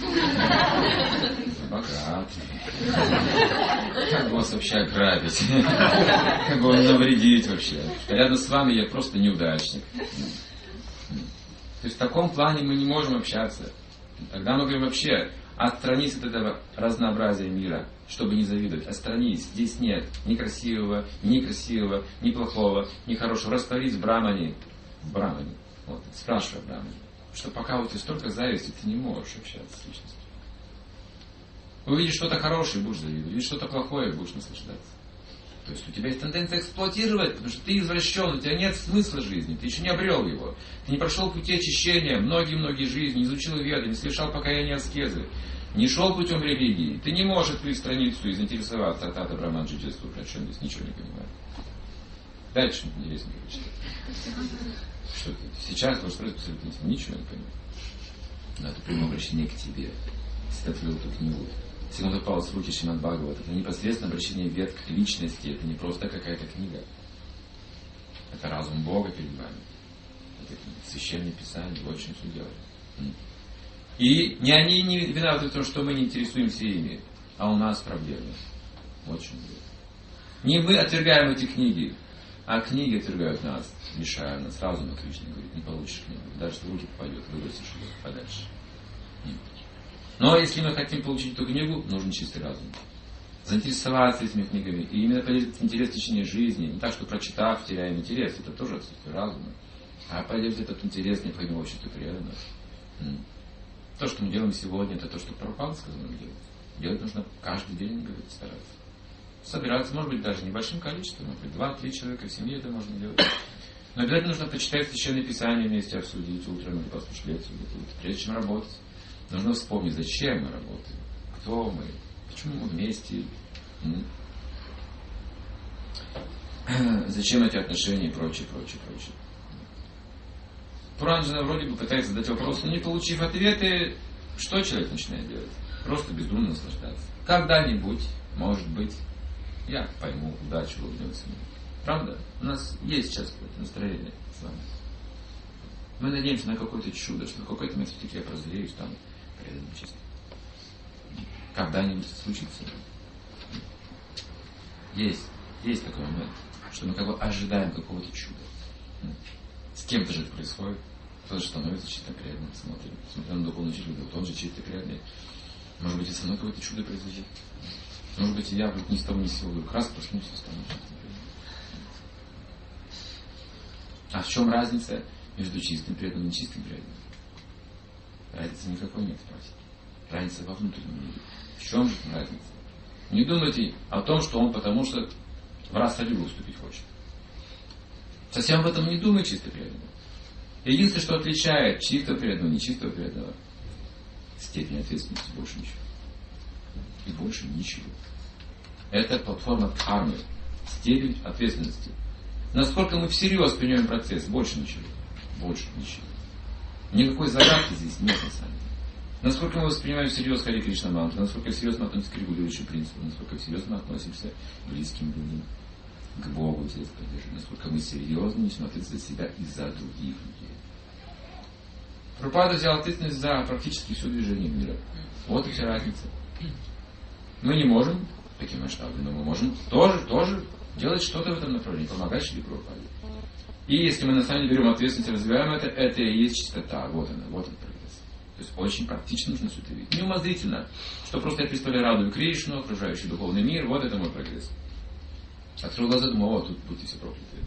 богатые. Как бы вас вообще ограбить? Как бы вам навредить вообще? Рядом с вами я просто неудачник. То есть в таком плане мы не можем общаться. Тогда мы говорим вообще, отстранись от этого разнообразия мира, чтобы не завидовать. Отстранись. Здесь нет ни красивого, ни некрасивого, ни плохого, ни хорошего. Растворись в Брахмане. В Брахмане. Вот, спрашивай в Брахмане. Что пока у тебя столько зависти, ты не можешь общаться с личностью. Увидишь что-то хорошее, будешь завидовать. Увидишь что-то плохое, будешь наслаждаться. То есть у тебя есть тенденция эксплуатировать, потому что ты извращен, у тебя нет смысла жизни, ты еще не обрел его. Ты не прошел пути очищения многие-многие жизни, не изучил веды, не совершал покаяния аскезы, не шел путем религии. Ты не можешь открыть страницу и заинтересоваться от Ата Браман Джиджесу, о чем здесь ничего не понимаю. Дальше что-нибудь интереснее прочитать. Что ты сейчас можешь спросить, абсолютно ничего не понимаю. Но это прямое обращение к тебе. Если ты открыл эту книгу. Если он попал в руки Шримад Бхагавата, это непосредственно обращение вверх к личности, это не просто какая-то книга. Это разум Бога перед вами. Это священное писание, вот чем все делает. И не они не виноваты в том, что мы не интересуемся ими, а у нас проблемы. Вот в чем дело. Не мы отвергаем эти книги, а книги отвергают нас, мешают нас. Разум Кришна говорит, не получишь книгу, даже в руки попадет, выбросишь ее подальше. Но если мы хотим получить эту книгу, нужен чистый разум. Заинтересоваться этими книгами. И именно проявить интерес в течение жизни. Не так, что прочитав, теряем интерес. Это тоже отсутствие разума. А проявить этот интерес необходимо обществу преданных. То, что мы делаем сегодня, это то, что Прабхупада сказал нам делать. Делать нужно каждый день, говорит, стараться. Собираться, может быть, даже небольшим количеством. Может быть, 2-3 человека в семье это можно делать. Но обязательно нужно почитать Священное Писание вместе, обсудить утром или послушать лекцию. Прежде чем работать. Нужно вспомнить, зачем мы работаем, кто мы, почему мы вместе, зачем эти отношения и прочее. Пуранджана вроде бы пытается задать вопрос, но не получив ответы, что человек начинает делать? просто безумно наслаждаться. Когда-нибудь, может быть, я пойму, удача улыбнется мне. Правда? У нас есть сейчас какое-то настроение с вами. Мы надеемся на какое-то чудо, что в какой-то момент все-таки я прозрею, стану преданным чистым. Когда-нибудь случится. Есть такой момент, что мы как бы ожидаем какого-то чуда. С кем-то же это происходит. Кто-то же становится чисто преданным, смотря на духовный учитель, он же чисто преданный. Может быть, и со мной какое-то чудо произойдет. Может быть, и я ни с того ни с сего вдруг раз проснусь и стану чистым преданным. А в чем разница между чистым преданным и нечистым преданным? Разницы никакой нет, спросите. Разница во внутреннем мире. В чем же разница? Не думайте о том, что он потому что в рассаду уступить хочет. Совсем об этом не думай, чисто преданный. Единственное, что отличает чистого преданного и нечистого преданного, степень ответственности, больше ничего. И больше ничего. Это платформа кармы, степень ответственности. Насколько мы всерьез принимаем процесс, больше ничего. Больше ничего. Никакой загадки здесь нет на самом деле. Насколько мы воспринимаем всерьез Харе Кришна мантру, насколько всерьез мы относимся к регулирующим принципам, насколько всерьез мы относимся к близким людям, к Богу, насколько мы серьезно несем ответственность за себя и за других людей. Прабхупада взял ответственность за практически все движение мира. Вот и вся разница. Мы не можем таким масштабом, но мы можем тоже делать что-то в этом направлении, помогать Шри Прабхупаде. И если мы на самом деле берем ответственность и развиваем это и есть чистота. Вот она, вот он прогресс. То есть очень практично нужно все это видеть. Не умозрительно, что просто я представляю радую Кришну, окружающий духовный мир, вот это мой прогресс. Открыл глаза, думал, тут будьте все прокляты.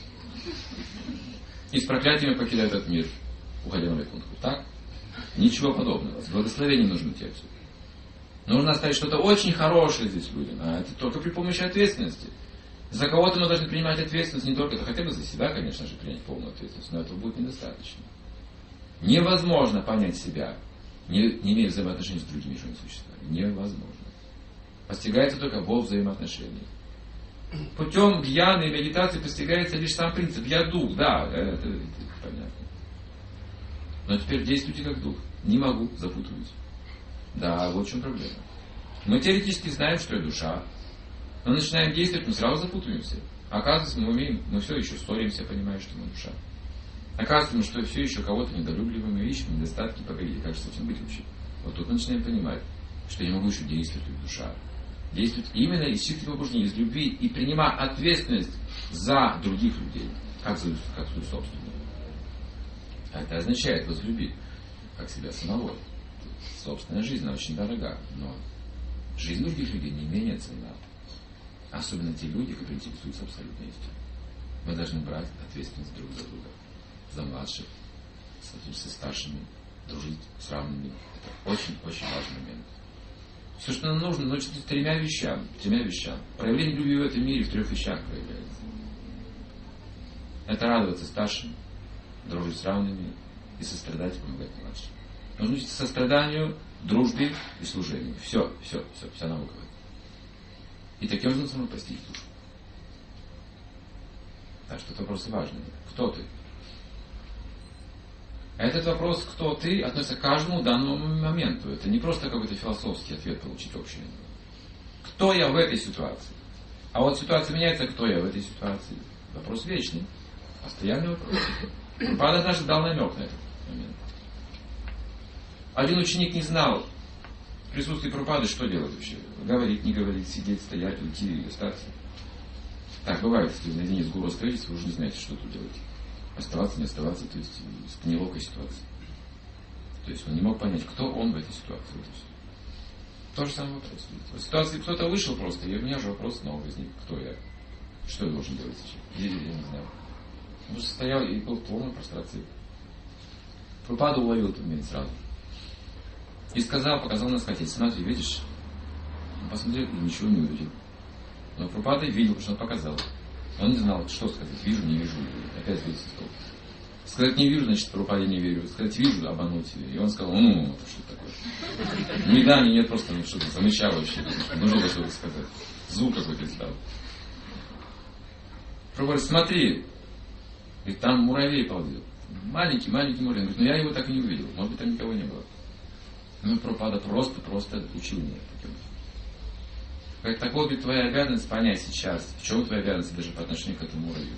И с проклятиями покидают этот мир, уходя на Вайкунтху. Так? Ничего подобного. С благословением нужно идти отсюда. Нужно оставить что-то очень хорошее здесь людям, а это только при помощи ответственности. За кого-то мы должны принимать ответственность не только, хотя бы за себя, конечно же, принять полную ответственность, но этого будет недостаточно. Невозможно понять себя, не имея взаимоотношений с другими живыми существами. Невозможно. Постигается только во взаимоотношениях. Путем гьяны и медитации постигается лишь сам принцип. Я дух, да, это понятно. Но теперь действуйте как дух. Не могу, запутываюсь. Да, вот в чем проблема. Мы теоретически знаем, что я душа. Но начинаем действовать, мы сразу запутываемся. Оказывается, мы все еще ссоримся, понимая, что мы душа. Оказывается, что все еще кого-то недолюбливаем, мы ищем недостатки, погоди, как же с этим быть вообще? Вот тут мы начинаем понимать, что я могу еще действовать как душа. Действовать именно из чистого побуждения, из любви и принимать ответственность за других людей, как свою собственную. А это означает возлюбить, как себя самого. Собственная жизнь, она очень дорога, но жизнь других людей не менее ценна. Особенно те люди, которые интересуются абсолютной истиной. Мы должны брать ответственность друг за друга. За младших, со старшими, дружить с равными. Это очень-очень важный момент. Все, что нам нужно, научиться тремя вещам. Проявление любви в этом мире в 3 вещах проявляется. Это радоваться старшим, дружить с равными и сострадать и помогать младшим. Нужно учиться состраданию, дружбе и служению. Вся наука. И таким образом можно постичь душу. Так что это вопросы важные. Кто ты? Этот вопрос, кто ты, относится к каждому данному моменту. Это не просто какой-то философский ответ получить общий. Кто я в этой ситуации? А вот ситуация меняется, кто я в этой ситуации? Вопрос вечный. Постоянный вопрос. Прабхупада даже дал намек на этот момент. Один ученик не знал в присутствии Прабхупады, что делать вообще. Говорить, не говорить, сидеть, стоять, уйти или остаться. Так бывает, если вы наедине с гуру остаетесь, вы уже не знаете, что тут делать. Оставаться, не оставаться, то есть в неловкой ситуации. То есть он не мог понять, кто он в этой ситуации. То же самое вопрос. В ситуации кто-то вышел просто, и у меня же вопрос снова возник. Кто я? Что я должен делать сейчас? Я не знаю. Он просто стоял и был в полной прострации. Прабхупада уловил этот момент сразу. И показал нас хотеть. Смотри, видишь? Он посмотрел и ничего не увидел. Но Прабхупада видел, потому что он показал. Он не знал, что сказать. Вижу, не вижу. Опять видите стол. Сказать не вижу, значит, Прабхупаде не верю. Сказать вижу, обмануть. И он сказал, это что такое? Ни да, ни нет, просто что-то замычал вообще. Нужно что-то сказать. Звук какой-то издал. Прабхупада, смотри. И там муравей ползет. Маленький муравей. Говорит, но я его так и не увидел. Может быть, там никого не было. Ну, Прабхупада просто учил меня таким. Как так вот, твоя обязанность понять сейчас, в чем твоя обязанность даже по отношению к этому уровню.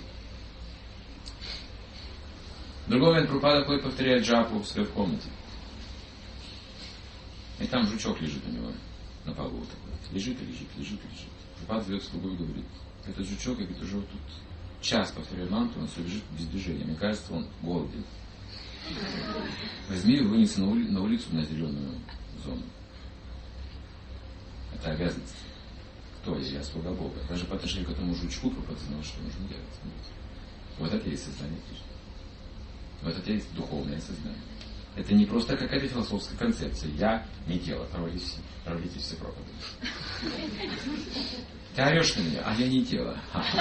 В другой момент Прабхупада ходит повторяет джапу в своей комнате. И там жучок лежит у него на полу. Вот такой. Лежит и лежит, лежит и лежит. Прабхупада зовет слугу и говорит, этот жучок, я говорит, уже вот тут час повторяю манту, он все лежит без движения. Мне кажется, он голоден. Возьми и вынеси на улицу на зеленую зону. Это обязанность. Кто я? Я слуга Бога. Даже по отношению к этому жучку Прабхупада знал, что нужно делать. Вот это и есть сознание Кришны. Вот это и есть духовное сознание. Это не просто какая-то философская концепция. Я не тело. Проводите все проповеди. Ты орешь на меня, а я не тело.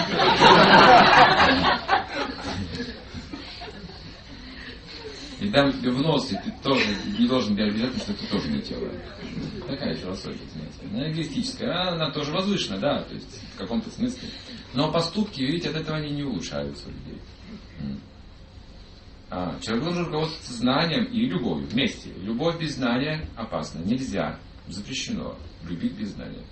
И дам тебе в нос, и ты тоже не должен быть обязательно, что ты тоже не тело. Такая философия, знаете. Она эгоистическая, она тоже возвышена, да, то есть в каком-то смысле. Но поступки, видите, от этого они не улучшаются у людей. Человек должен руководствоваться знанием и любовью вместе. Любовь без знания опасна. Нельзя. Запрещено. Любить без знания.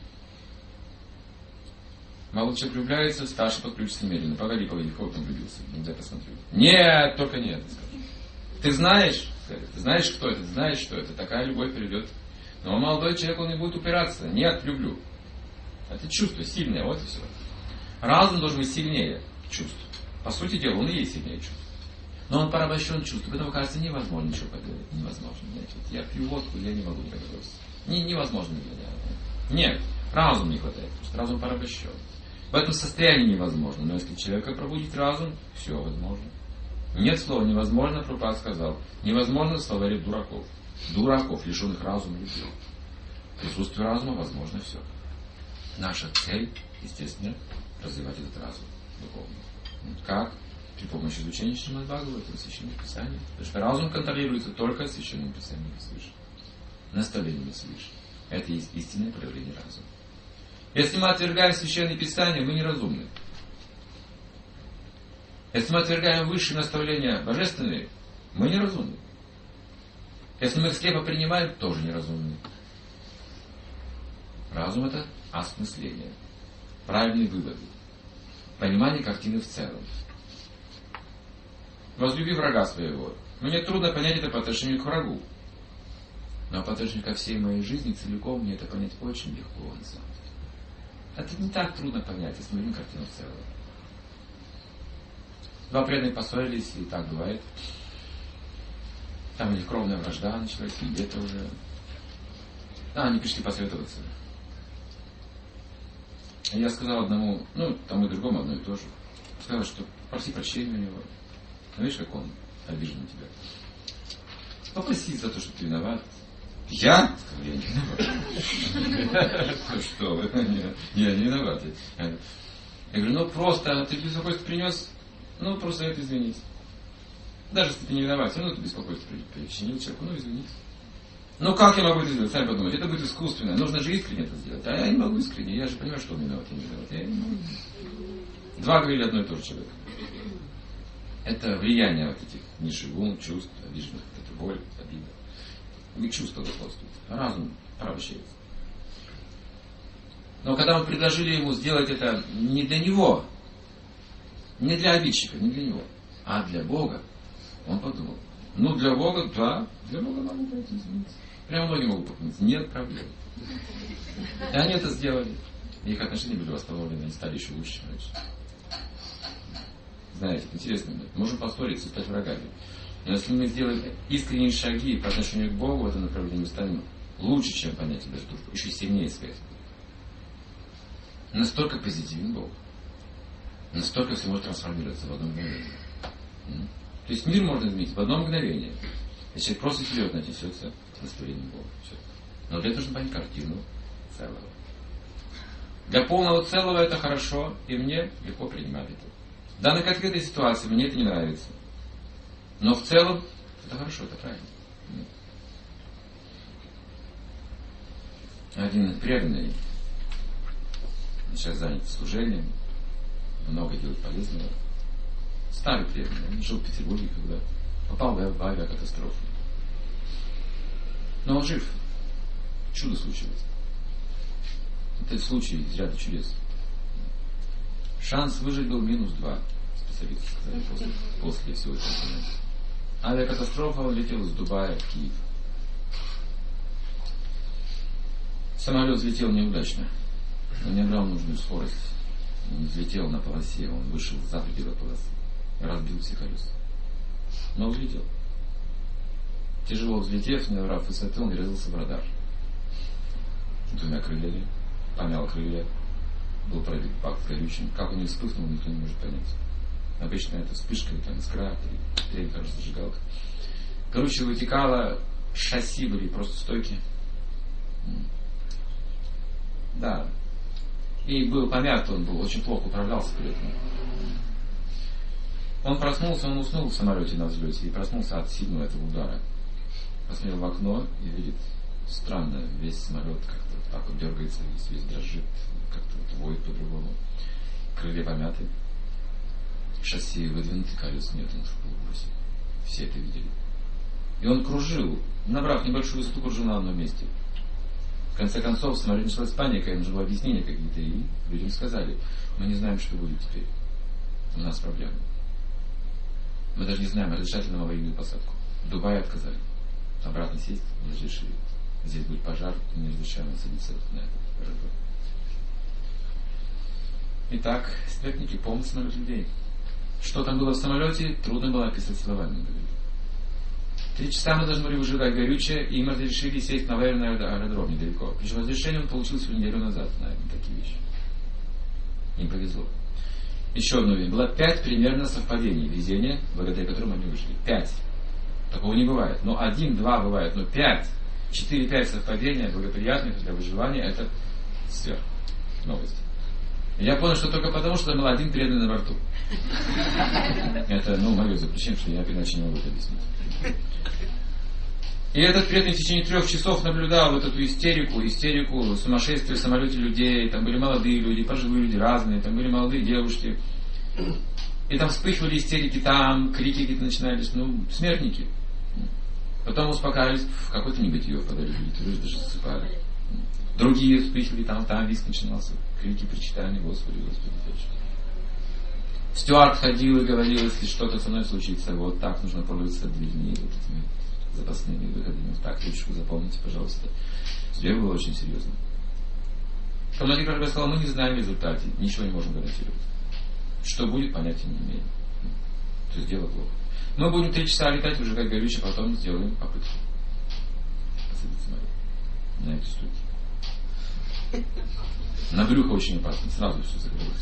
Молодой человек влюбляется, старший подключится немедленно. Погоди, кого там влюбился? Нельзя посмотреть. Нет, только нет. Ты знаешь? Ты знаешь, кто это? Ты знаешь, что это? Такая любовь придет. Но молодой человек, он не будет упираться. Нет, люблю. Это чувство сильное, вот и все. Разум должен быть сильнее чувств. По сути дела, он и есть сильнее чувств. Но он порабощен чувством. Поэтому, кажется, невозможно ничего поделать. Невозможно. Знаете, вот я пью водку, я не могу никак бросить. Невозможно для меня. Нет, разум не хватает. Потому что разум порабощен. В этом состоянии невозможно. Но если человека пробудить разум, все возможно. Нет слова невозможно, Прабхупада сказал. Невозможно в словаре дураков. Дураков, лишенных разума людей. В присутствии разума возможно все. Наша цель, естественно, развивать этот разум духовный. Как? При помощи изучения Шримад Бхагавата, священных писаний. Потому что разум контролируется только священным писанием свыше. Наставлениями свыше. Это есть истинное проявление разума. Если мы отвергаем священные писания, мы неразумны. Если мы отвергаем высшие наставления божественные, мы неразумны. Если мы их слепо принимаем, тоже неразумны. Разум — это осмысление, правильные выводы, понимание картины в целом. Возлюби врага своего. Мне трудно понять это по отношению к врагу. Но по отношению ко всей моей жизни целиком мне это понять очень легко. Это не так трудно понять, если мы видим картину в целом. Два преданных поссорились, и так бывает. Там у них кровная вражда началась, и где-то уже. Они пришли посоветоваться. И я сказал одному, тому и другому одно и то же. Сказал, что проси прощения у него. Но видишь, как он обижен на тебя. Попроси за то, что ты виноват. Я? Сказал, я не виноват. Что вы? Я не виноват. Я говорю, просто ты беспокойство принес, просто это извинись. Даже если ты не виноват, все равно ты беспокойство причинил человеку, извинись. Как я могу это сделать? Сами подумайте, это будет искусственно. Нужно же искренне это сделать. А я не могу искренне, я же понимаю, что он виноват, я не виноват. Я не могу. Два говорили одно и то же человек. Это влияние вот этих низших гун, чувств, обиженных, это боль, обида. И чувства господствуют. Разум порабощается. Но когда мы предложили ему сделать это не для него, не для обидчика, не для него, а для Бога, он подумал, для Бога, да, для Бога могу пойти извиниться. Прямо ноги могу поклониться, нет проблем. И они это сделали. Их отношения были восстановлены, они стали еще лучше, чем раньше. Знаете, интересно, можем поссориться и стать врагами. Но если мы сделаем искренние шаги по отношению к Богу в этом направлении, мы станем лучше, чем понятие даже дружбы, еще сильнее связь. Настолько позитивен Бог. Настолько все может трансформироваться в одно мгновение. То есть мир можно изменить в одно мгновение. Если человек просто серьезно отнесется к наставлению Бога. Все. Но для этого нужно понять картину целого. Для полного целого это хорошо, и мне легко принимать это. В данной конкретной ситуации мне это не нравится. Но в целом это хорошо, это правильно. Один преданный, сейчас занят служением, много делает полезного. Старый преданный, он жил в Петербурге, когда попал в авиакатастрофу. Но он жив. Чудо случилось. Это случай из ряда чудес. Шанс выжить был -2, специалисты сказали после всего этого. Авиакатастрофа, он летел из Дубая в Киев. Самолет взлетел неудачно. Он не набрал нужную скорость. Он взлетел на полосе, он вышел за пределы полосы. Разбил все колеса. Но взлетел. Тяжело взлетев, не набрав высоты, он врезался в радар. 2 крыльями. Помял крылья. Был пробит бак с горючим. Как он не вспыхнул, никто не может понять. Обычно это вспышка, или там искра, или кажется, зажигалка. Короче, вытекало, шасси были просто стойки. Да. И был помят, он был очень плохо управлялся при этом. Он проснулся, он уснул в самолете на взлете и проснулся от сильного этого удара. Посмотрел в окно и видит, странно, весь самолет как-то так вот дергается, весь дрожит, как-то вот воет по-другому. Крылья помяты, шасси выдвинуты, колес нет, он был в ужасе. Все это видели. И он кружил, набрав небольшую высоту, кружил на одном месте. В конце концов, в самолете началась паника, им нужно было объяснение какие-то, и людям сказали: мы не знаем, что будет теперь. У нас проблемы. Мы даже не знаем, разрешать ли нам аварийную посадку. В Дубае отказали. Обратно сесть не разрешили. Здесь будет пожар, и не разрешаем садиться на этот аэродром. Итак, смертники, полный самолет людей. Что там было в самолете, трудно было описать словами. 3 часа мы должны были выжидать горючее, и им разрешили сесть на военный аэродром недалеко. Причем разрешение он получил всего неделю назад на такие вещи. Им повезло. Еще одно время. Было 5 примерно совпадений везения, благодаря которым они вышли. 5. Такого не бывает. Но 1-2 бывает, но 5. 4-5 совпадений благоприятных для выживания — это сверх новость. Я понял, что только потому, что там был один преданный на борту. Это, мое заключение, что я иначе не могу это объяснить. И этот преданный в течение 3 часов наблюдал вот эту истерику, сумасшествие в самолете людей. Там были молодые люди, пожилые люди разные, там были молодые девушки. И там вспыхивали истерики, там крики какие-то начинались, смертники. Потом успокаивались, в какое-то небытие впадали люди, даже засыпали. Другие вспыхивали, там виск начинался, крики, причитания: Господи, Господи, Боже. Стюард ходил и говорил: если что-то со мной случится, вот так нужно пользоваться дверьми, вот этими запасными выходами. Так, ручку запомните, пожалуйста. Дело было очень серьезно. Командир корабля сказал: мы не знаем результаты, ничего не можем гарантировать. Что будет, понятия не имеем. То есть дело плохо. Мы будем 3 часа летать, выжигать горючее, потом сделаем попытку посадить самолет на эти стойки. На брюхо очень опасно, сразу все закрылось.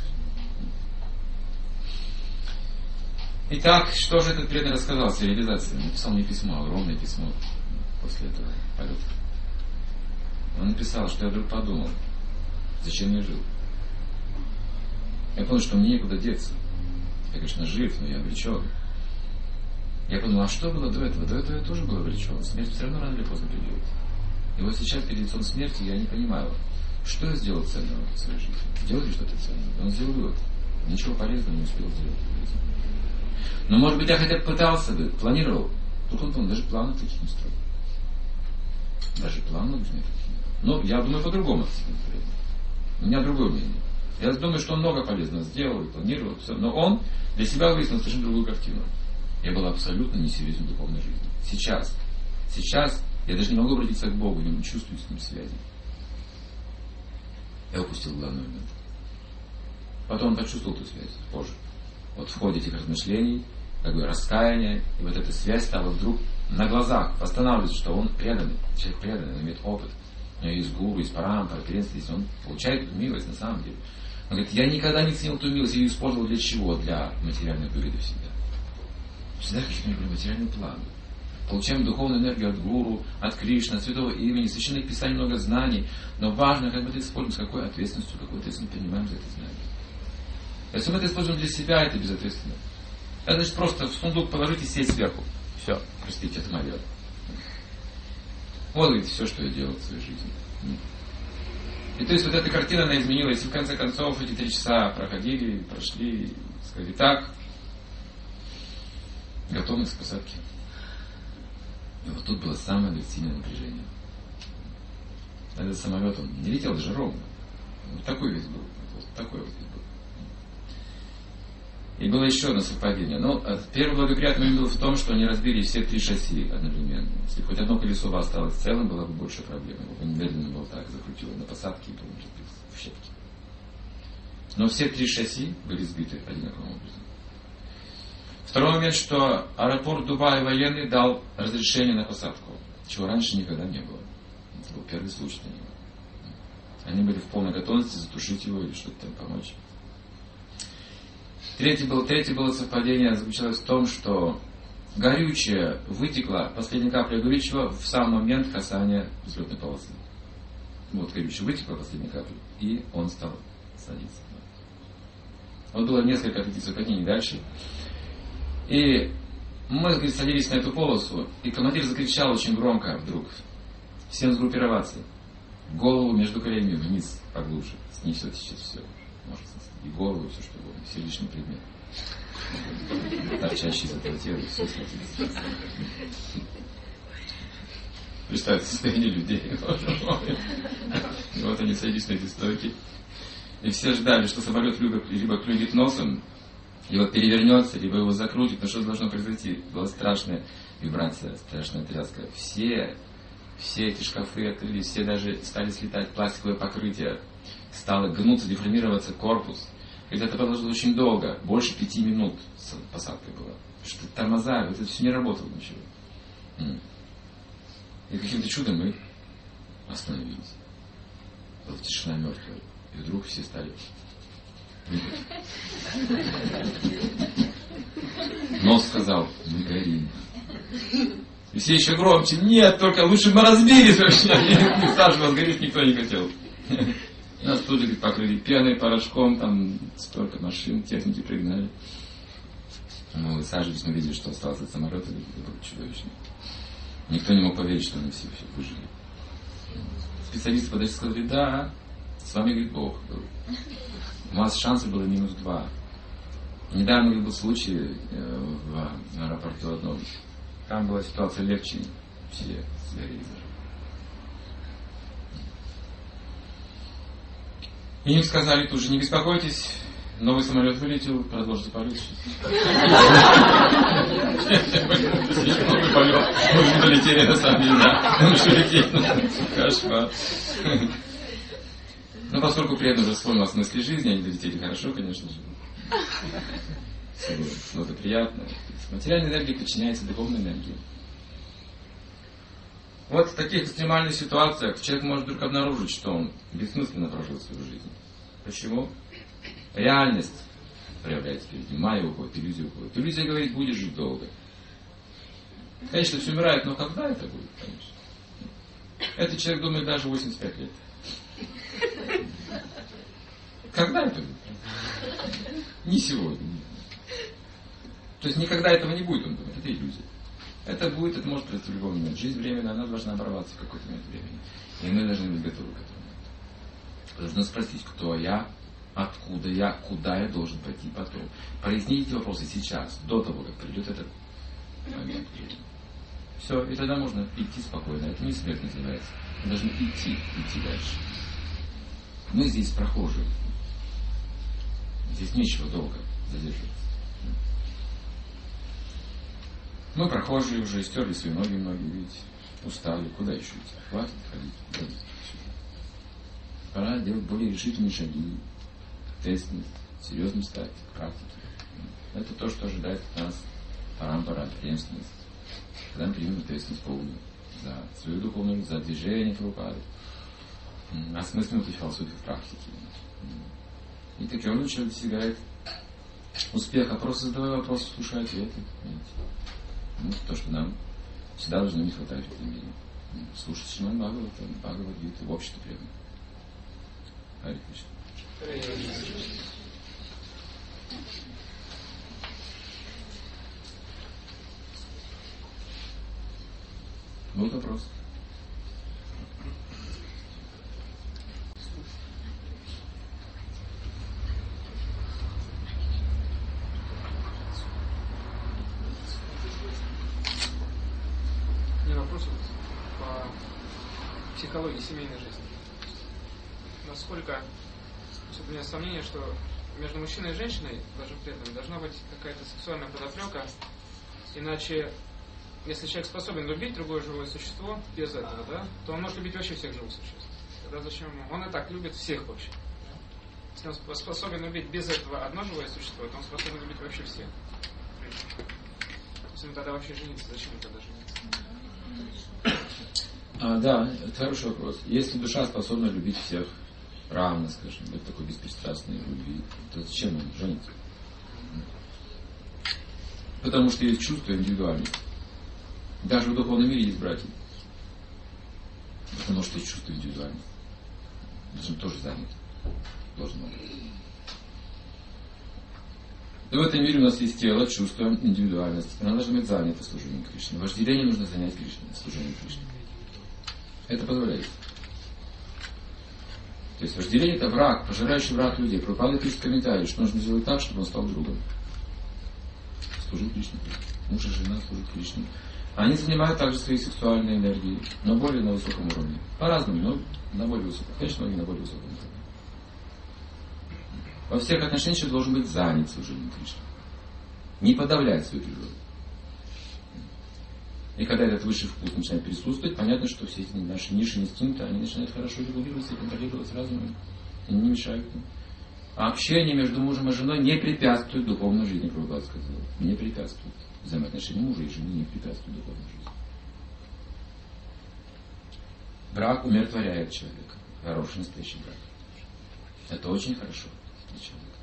Итак, что же этот преданный рассказал в реализации? Он написал мне письмо, огромное письмо после этого полета. Он написал, что я вдруг подумал, зачем я жил. Я понял, что мне некуда деться. Я, конечно, жив, но я обречен. Я подумал, а что было до этого? До этого я тоже был обречен. Смерть все равно рано или поздно придет. И вот сейчас перед лицом смерти я не понимаю, что я сделал ценного в своей жизни. Сделал ли что-то ценное? Он сделал вывод. Ничего полезного не успел сделать. Но, может быть, я хотя бы пытался бы, планировал. Только он даже планов таких не строил. Даже планов у меня таких нет. Но я думаю по-другому. У меня другое мнение. Я думаю, что он много полезного сделал и планировал. Все. Но он для себя выяснил совершенно другую картину. Я был абсолютно несерьезен в духовной жизни. Сейчас я даже не могу обратиться к Богу, я не чувствую с ним связи. Я упустил главный момент. Потом он почувствовал эту связь позже. Вот в ходе этих размышлений, раскаяния, и вот эта связь стала вдруг на глазах восстанавливаться, что он преданный, человек преданный, он имеет опыт. У него есть гуру, есть парампара, преданность, он получает эту милость на самом деле. Он говорит: я никогда не ценил эту милость, я ее использовал для чего? Для материальной выгоды всегда. Всегда хочу иметь материальный план. Получаем духовную энергию от гуру, от Кришны, от святого имени, священных писаний, много знаний, но важно, как мы это используем, с какой ответственностью, какой ответственность принимаем за это знание. Если мы это используем для себя, это безответственно. Это значит просто в сундук положить и сесть сверху. Все, простите, это мое. Вот, говорит, все, что я делал в своей жизни. И то есть вот эта картина, она изменилась, и в конце концов эти 3 часа прошли, сказали: так, готовность к посадке. И вот тут было самое сильное напряжение. Этот самолет, он не летел даже ровно. Вот такой весь был. Вот такой вот весь был. И было еще одно совпадение. Но первый благоприятный момент был в том, что они разбили все 3 шасси одновременно. Если хоть одно колесо бы осталось целым, была бы большая проблема. Его бы немедленно было так закрутило на посадке и потом разбился в щепки. Но все 3 шасси были сбиты одинаковым образом. Второй момент, что аэропорт Дубая военный дал разрешение на посадку, чего раньше никогда не было. Это был первый случай для него. Они были в полной готовности затушить его или что-то там помочь. Третье было совпадение, заключалось в том, что горючее вытекло, последняя капля горючего в самый момент касания взлетной полосы. Вот горючее вытекло, последняя капля, и он стал садиться. Вот было несколько таких совпадений дальше. И мы садились на эту полосу, и командир закричал очень громко вдруг: всем сгруппироваться, голову между коленями вниз поглубже, снесет сейчас все. Может, и голову, и все что угодно, все лишние предметы. Торчащие из этого тела, все слетится. Представьте состояние людей. И вот они садились на эти стойки. И все ждали, что самолет либо клюнет носом, либо перевернется, либо его закрутит. Но что должно произойти? Была страшная вибрация, страшная тряска. Все эти шкафы открылись, все даже стали слетать пластиковое покрытие. Стало гнуться, деформироваться корпус. И это продолжилось очень долго, больше 5 минут посадка была. Потому что тормоза, это все не работало ничего. И каким-то чудом мы остановились. Была тишина мертвая. И вдруг все стали двигать. Нос сказал: мы горим. И все еще громче: нет, только лучше бы мы разбились вообще. Саша, вас гореть никто не хотел. Нас тут же покрыли пеной, порошком, там столько машин, техники пригнали. Мы сажались, мы видели, что осталось от самолета, это было чудовищно. Никто не мог поверить, что мы все выжили. Специалисты подошли и сказали: да, с вами, говорит, Бог был. У вас шансов было -2. Недавно был случай в аэропорту одном. Там была ситуация легче, все сгорели. И им сказали тут же: не беспокойтесь, новый самолет вылетел, продолжите полет. Новый полет. Мы долетели на самом деле, да. Мы еще летели. Кошмар. Ну, поскольку при этом уже вспомнил о смысле жизни, они долетели хорошо, конечно же. Что-то приятное. Материальная энергия подчиняется духовной энергии. Вот в таких экстремальных ситуациях человек может вдруг обнаружить, что он бессмысленно прожил свою жизнь. Почему? Реальность проявляется перед ним, майя уходит, иллюзия уходит. Иллюзия говорит: будешь жить долго. Конечно, все умирает, но когда это будет, конечно? Этот человек думает даже 85 лет. Когда это будет? Не сегодня. То есть никогда этого не будет, он думает. Это иллюзия. Это будет, это может произойти в любой момент. Жизнь временная, она должна оборваться в какой-то момент времени. И мы должны быть готовы к этому моменту. Должны спросить, кто я, откуда я, куда я должен пойти потом. Проясните эти вопросы сейчас, до того, как придет этот момент времени. Все, и тогда можно идти спокойно. Это не смерть называется. Мы должны идти дальше. Мы здесь прохожие. Здесь нечего долго задерживаться. Мы прохожие уже, стерли свои ноги, видите, устали. Куда еще идти? Хватит ходить. Пора делать более решительные шаги, ответственность, серьезно стать к практике. Это то, что ожидает от нас парампара, преемственность. Когда мы примем ответственность полную за свою духовную, за движение Прабхупады, осмысленную философию в практике. И таким образом человек достигает успеха, просто задавая вопросы, слушая ответы. Ну, то, что нам всегда должно не хватать в этом мире. Слушать Шримад Бхагавад-гиту в обществе преданных. Харе Кришна. Был вопрос? психологии семейной жизни. Насколько у меня сомнение, что между мужчиной и женщиной, даже при этом, должна быть какая-то сексуальная подоплека, иначе, если человек способен любить другое живое существо без этого, да, то он может любить вообще всех живых существ. Тогда зачем ему? Он и так любит всех вообще. Если он способен любить без этого одно живое существо, то он способен любить вообще всех. Если тогда вообще жениться, зачем тогда жениться? Да, это хороший вопрос. Если душа способна любить всех равно, скажем, быть такой беспристрастной любви, то зачем он женится? Потому что есть чувство индивидуальное. Даже в духовном мире есть братья. Потому что есть чувство индивидуальное. Должен тоже занять. Должен быть. И в этом мире у нас есть тело, чувство, индивидуальность. Она должна быть занята служением Кришне. Вожделение нужно занять Кришне, служением Кришне. Это позволяет. То есть вожделение — это враг, пожирающий враг людей. Прабхупада пишет комментарий, что нужно сделать так, чтобы он стал другом. Служить Кришне. Муж и жена служат Кришне. Они занимают также свои сексуальные энергии, но более на высоком уровне. По-разному, но на более высоком. Конечно, они на более высоком уровне. Во всех отношениях человек должен быть занят служением Кришне. Не подавлять свою природу. И когда этот высший вкус начинает присутствовать, понятно, что все эти наши низшие инстинкты, они начинают хорошо регулироваться и контролироваться разумом. Они не мешают им. А общение между мужем и женой не препятствует духовной жизни, Прабхупада сказал. Не препятствует. Взаимоотношения мужа и жены не препятствуют духовной жизни. Брак умиротворяет человека. Хороший, настоящий брак. Это очень хорошо для человека.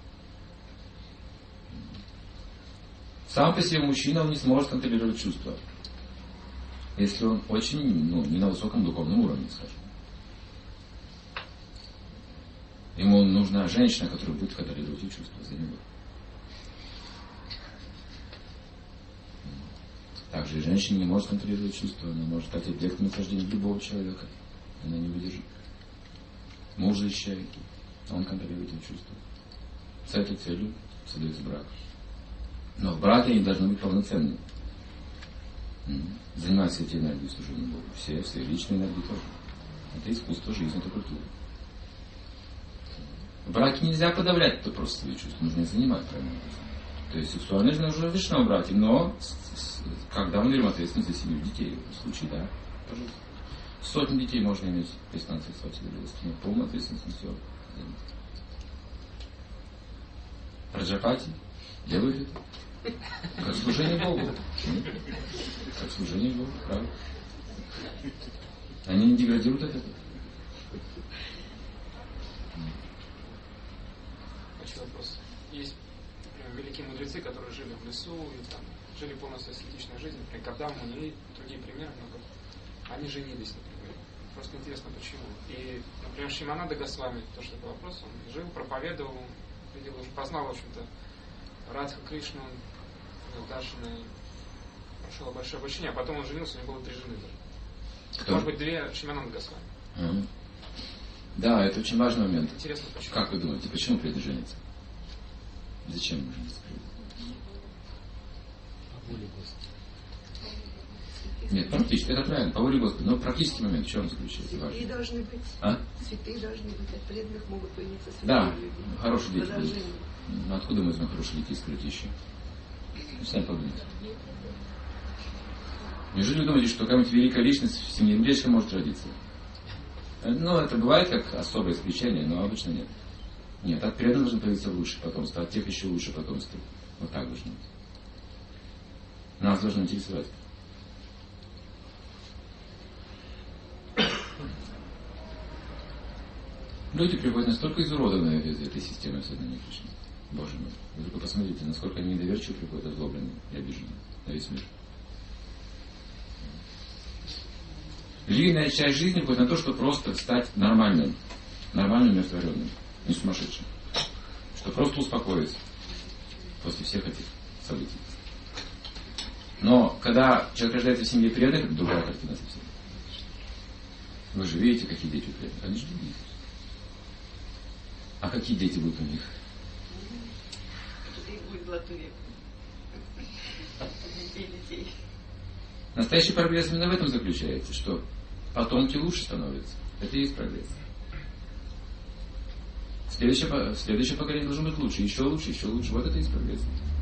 Сам по себе мужчина, он не сможет контролировать чувства. Если он очень, не на высоком духовном уровне, скажем. Ему нужна женщина, которая будет контролировать его чувства за него. Также и женщина не может контролировать чувства, она может стать объектом наслаждения любого человека. Она не выдержит. Муж защищает, а он контролирует его чувства. С этой целью создается брак. Но в браке они должны быть полноценными. Занимать все эти энергии служения Богу. Все свои личные энергии тоже. Это искусство жизни, это культура. В браке нельзя подавлять это просто свои чувства, нужно их занимать правильно. То есть сексуальная жизнь уже разрешена в браке, но когда мы берем ответственность за семью детей, в случае, да, пожалуйста. Сотни детей можно иметь при станции но полная ответственность на все. Праджапати делают это. Как служение Богу. Как служение Богу, правда. Они не деградируют от этого. Хочу вопрос. Есть великие мудрецы, которые жили в лесу и там жили полностью аскетичной жизнью, например, Кадам, Муни и другие примеры много. Они женились, например. Просто интересно, почему. И, например, Шимананда Госвами, то, что это вопрос, он жил, проповедовал, видел, уже познал, в общем-то, Радха Кришну, Даршина, прошел большое обучение, а потом он женился, у него было 3 жены даже. Кто? Может быть, 2 Шимананда Госвами. Да, это очень важный момент. Интересно, почему. Как вы думаете, почему предан жениться? Зачем жениться? По воле Господа. Нет, практически, это правильно, по воле Господа. Но практический момент в чем заключается? Святые должны быть. Святые должны быть. От преданных могут появиться святые Да, люди. хорошие дети будут. Подражение. Ну, откуда мы возьмем хорошие детей, скажите еще? Сами подумайте. Неужели вы думаете, что какая-нибудь великая личность в семье девочка может родиться? Ну, это бывает как особое исключение, но обычно нет. Нет, от преданных должно появиться лучшее потомство, от тех еще лучше потомство. Вот так должно быть. Нас должно интересовать. Люди приходят настолько изуродованные из этой системы сознания Кришны. Боже мой. Вы только посмотрите, насколько они недоверчиво приходят, озлобленные и обиженные на весь мир. Длинная часть жизни будет на то, чтобы просто стать нормальным умиротворенным, не сумасшедшим. Чтобы просто успокоиться после всех этих событий. Но когда человек рождается в семье преданных, это другая картина совсем. Вы же видите, какие дети у преданных. Они же дети. А какие дети будут у них? Будет золотой век. Детей. Настоящий прогресс именно в этом заключается, что потомки лучше становятся. Это и есть прогресс. Следующее поколение должно быть лучше, еще лучше, еще лучше. Вот это и есть прогресс.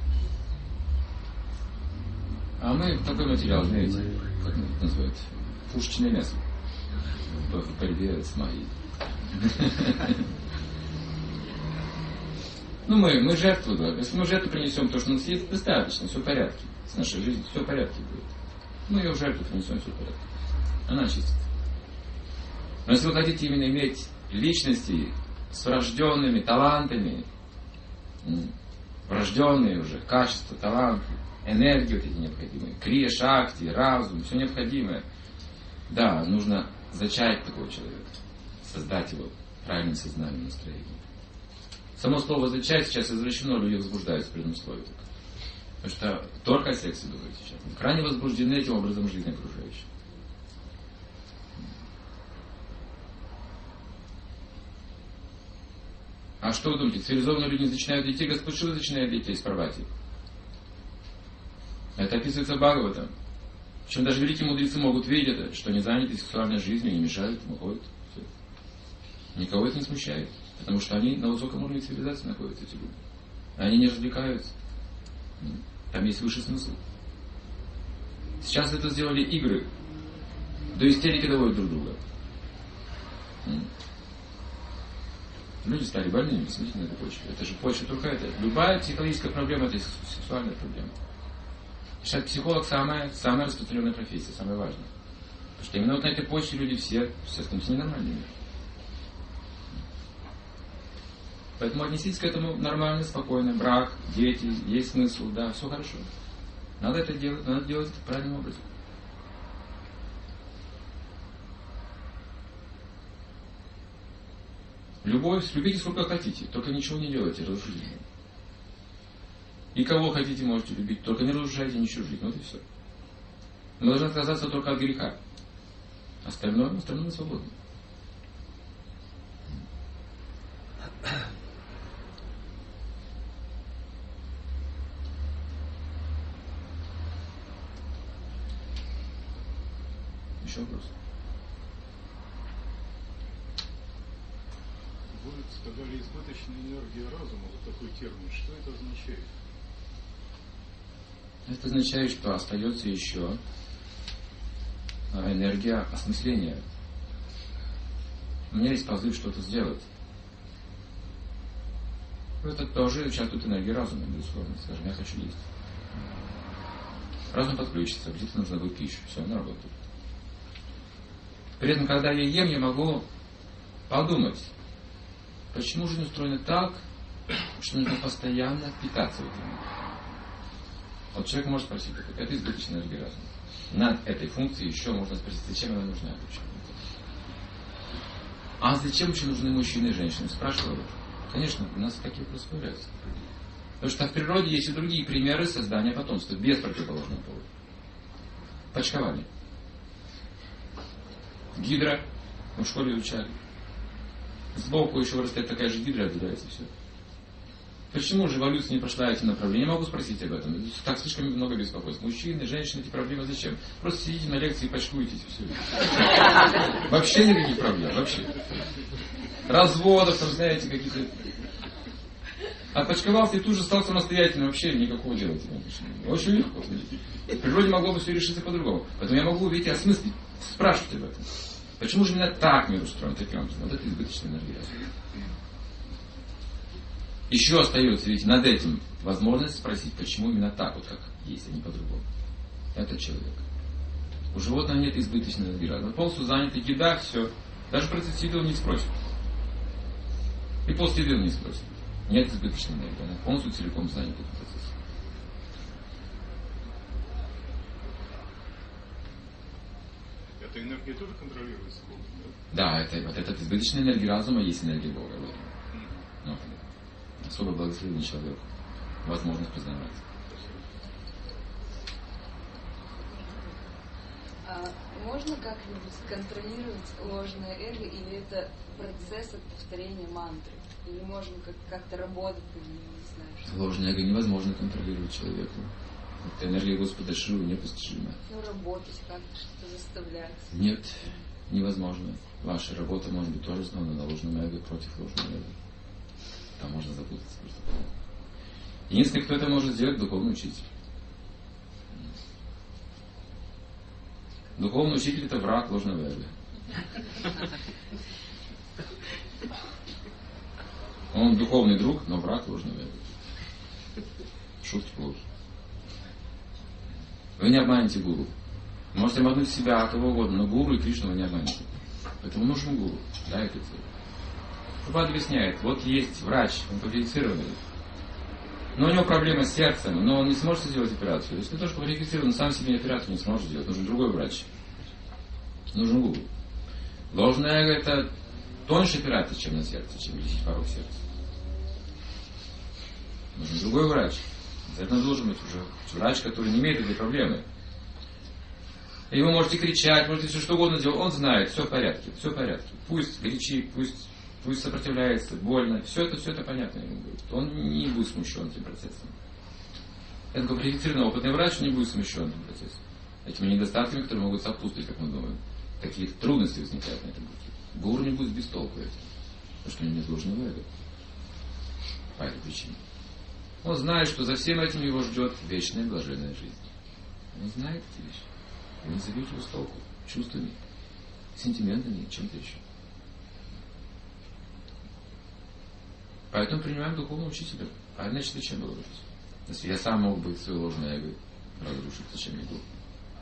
А мы такой материал, знаете, как это называют, пушечное мясо в борьбе с магией. Ну, мы жертву, да. Если мы жертву принесем, то, что у нас есть, достаточно, все в порядке. С нашей жизнью все в порядке будет. Мы ее в жертву принесем, все в порядке. Она очистится. Но если вы хотите именно иметь личности с врожденными талантами, врожденные уже качества, таланты, энергии вот эти необходимые, крия, шакти, разум, все необходимое, да, нужно зачать такого человека, создать его правильным сознанием, настроением. Само слово «зачать» сейчас извращено, люди возбуждаются при этом слове. Потому что только о сексе думают сейчас. Крайне возбуждены этим образом жизни окружающей. А что вы думаете, цивилизованные люди не зачинают детей? Господь Шива зачинает детей, исправать их. Это описывается Бхагаватам. Причем даже великие мудрецы могут видеть это, что они заняты сексуальной жизнью, не мешают, уходят. Все. Никого это не смущает. Потому что они на высоком уровне цивилизации находятся, эти люди. Они не развлекаются. Там есть высший смысл. Сейчас это сделали игры. До истерики доводят друг друга. Люди стали больными, действительно, на этой почве. Это же почва только это. Любая психологическая проблема — это сексуальная проблема. Сейчас психолог самая распространенная профессия, самая важная. Потому что именно вот на этой почве люди все становятся ненормальными. Поэтому отнеситесь к этому нормально, спокойно. Брак, дети, есть смысл, да, все хорошо. Надо это делать, надо делать это правильным образом. Любовь, любите сколько хотите, только ничего не делайте, разрушите. И кого хотите, можете любить, только не разрушайте ничего жизнь. Вот и все. Мы должны отказаться только от греха. Остальное мы свободны. Еще вопрос? Вы сказали избыточная энергия разума, вот такой термин. Что это означает? Это означает, что остается еще энергия осмысления. У меня есть позыв что-то сделать. Это тоже участвует энергия разума, безусловно. Скажем, я хочу есть. Разум подключится, где-то нужно будет пищу. Все, он работает. При этом, когда я ем, я могу подумать, почему жизнь устроена так, что нужно постоянно питаться этим. Вот человек может спросить, это избыточная энергия разума. Над этой функцией еще можно спросить, зачем она нужна? А зачем еще нужны мужчины и женщины? Спрашивают. Конечно, у нас такие вопросы появляются. Потому что в природе есть и другие примеры создания потомства без противоположного пола. Почкование. Гидра, мы в школе изучали. Сбоку еще вырастает такая же гидра, отделяется все. Почему же эволюция не прошла этим направлением? Я могу спросить об этом. Так слишком много беспокойств. Мужчины, женщины, эти проблемы зачем? Просто сидите на лекции и почкуетесь и все. Вообще никаких проблем, вообще. Разводов, там, знаете, какие-то... Отпочковался и тут же стал самостоятельным. Вообще никакого дела тебе не пришло. Очень легко. В природе могло бы все решиться по-другому. Поэтому я могу, видите, осмыслить, спрашивать об этом. Почему же именно так мир устроен, таким образом? Вот это избыточная энергия. Еще остается, видите, над этим возможность спросить, почему именно так, вот как есть, а не по-другому. Это человек. У животного нет избыточной энергии. Он полностью занят, еда, все. Даже процесс еды он не спросит. И после еды он не спросит. Нет избыточной энергии. Она полностью целиком занята этим процессом. Эта энергия тоже контролируется Богом, да? Да, это, вот эта избыточная энергия разума есть энергия Бога. Вот. Ну, особо благословенный человек. Возможность познавать. А можно как-нибудь контролировать ложное эго, или это процесс от повторения мантры? Или можно как-то работать, не знаю, что... Ложное эго невозможно контролировать человеку. Это энергия Господа Шивы непостижима. Ну, работать как-то, что-то заставлять. Нет, невозможно. Ваша работа может быть тоже основана на ложном эго против ложного эго. Там можно запутаться просто. Единственный, кто это может сделать, духовный учитель. Духовный учитель — это враг ложного эго. Он духовный друг, но враг ложного эго. Шутки плохи. Вы не обманете гуру. Можете обмануть себя, кого угодно, но гуру и Кришну вы не обманете. Поэтому нужен гуру. Да, это цель. Прабхупада объясняет, вот есть врач, он квалифицированный, но у него проблема с сердцем, но он не сможет сделать операцию. Если тоже квалифицирован, он сам себе операцию не сможет сделать. Нужен другой врач. Нужен гуру. Ложное эго — это тоньше операция, чем на сердце, чем лечить порог сердца. Нужен другой врач. Обязательно должен быть уже врач, который не имеет этой проблемы. И вы можете кричать, можете все что угодно делать. Он знает, все в порядке, все в порядке. Пусть кричит, пусть сопротивляется, больно. Все это понятно ему будет. Он не будет смущен этим процессом. Это квалифицированный опытный врач не будет смущен этим процессом. Этими недостатками, которые могут сопутствовать, как мы думаем. Такие трудности возникают на этом пути. Гуру не будет без толку этим. Потому что у него нет ложного эго. По этой причине. Он знает, что за всем этим его ждет вечная блаженная жизнь. Он знает эти вещи. Вы не забьете его с толку чувствами, сентиментами, чем-то еще. Поэтому принимаем духовного учителя. А иначе зачем было быть? Если я сам мог бы свое ложное эго разрушить, зачем мне гуру?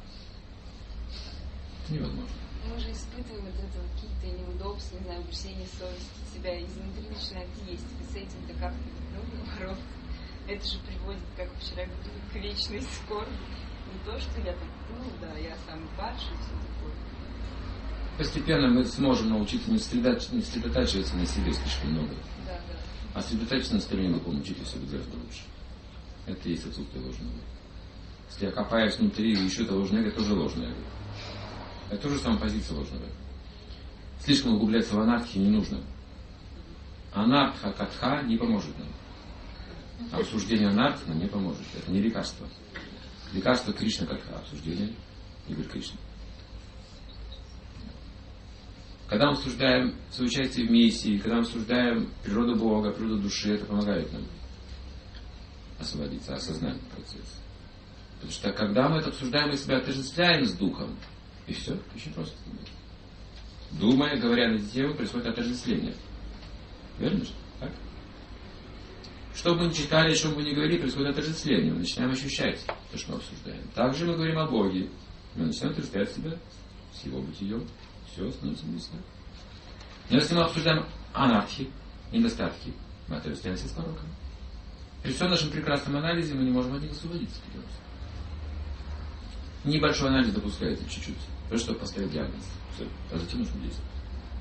Это невозможно. Мы же испытываем вот это какие-то неудобства, не знаю, угрызение совести, себя изнутри начинает есть. И с этим-то как-то бороться. Это же приводит, как вчера говорили, к вечной скорби. Не то, что я там, я самый падший, все такое. Постепенно мы сможем научиться не сосредотачиваться на себе слишком много. Да. А сосредотачиваться на стороне духовного учителя все будет гораздо лучше. Это и есть отсутствие ложного эго. Если я копаюсь внутри и ищу это ложное эго, это тоже ложное эго. Это тоже самая позиция ложного эго. Слишком углубляться в анархию не нужно. Анарха катха не поможет нам. Обсуждение анархи нам не поможет. Это не лекарство. Лекарство Кришна катха, обсуждение Игорь Кришна. Когда мы обсуждаем свое участие в миссии, когда мы обсуждаем природу Бога, природу души, это помогает нам освободиться, осознать процесс. Потому что когда мы это обсуждаем, мы себя отождествляем с Духом. И все, очень просто. Думая, говоря на эти темы, происходит отождествление. Верно же? Так? Что бы мы ни читали, о чем бы ни говорили, происходит отождествление. Мы начинаем ощущать то, что мы обсуждаем. Также мы говорим о Боге. Мы начинаем отождествлять себя с Его бытием. Все становится близко. Но если мы обсуждаем анархии, недостатки, мы отождествляемся с пороком. При всем нашем прекрасном анализе мы не можем от них освободиться. Небольшой анализ допускается чуть-чуть. Просто чтобы поставить диагноз. Все. А затем нужно действовать.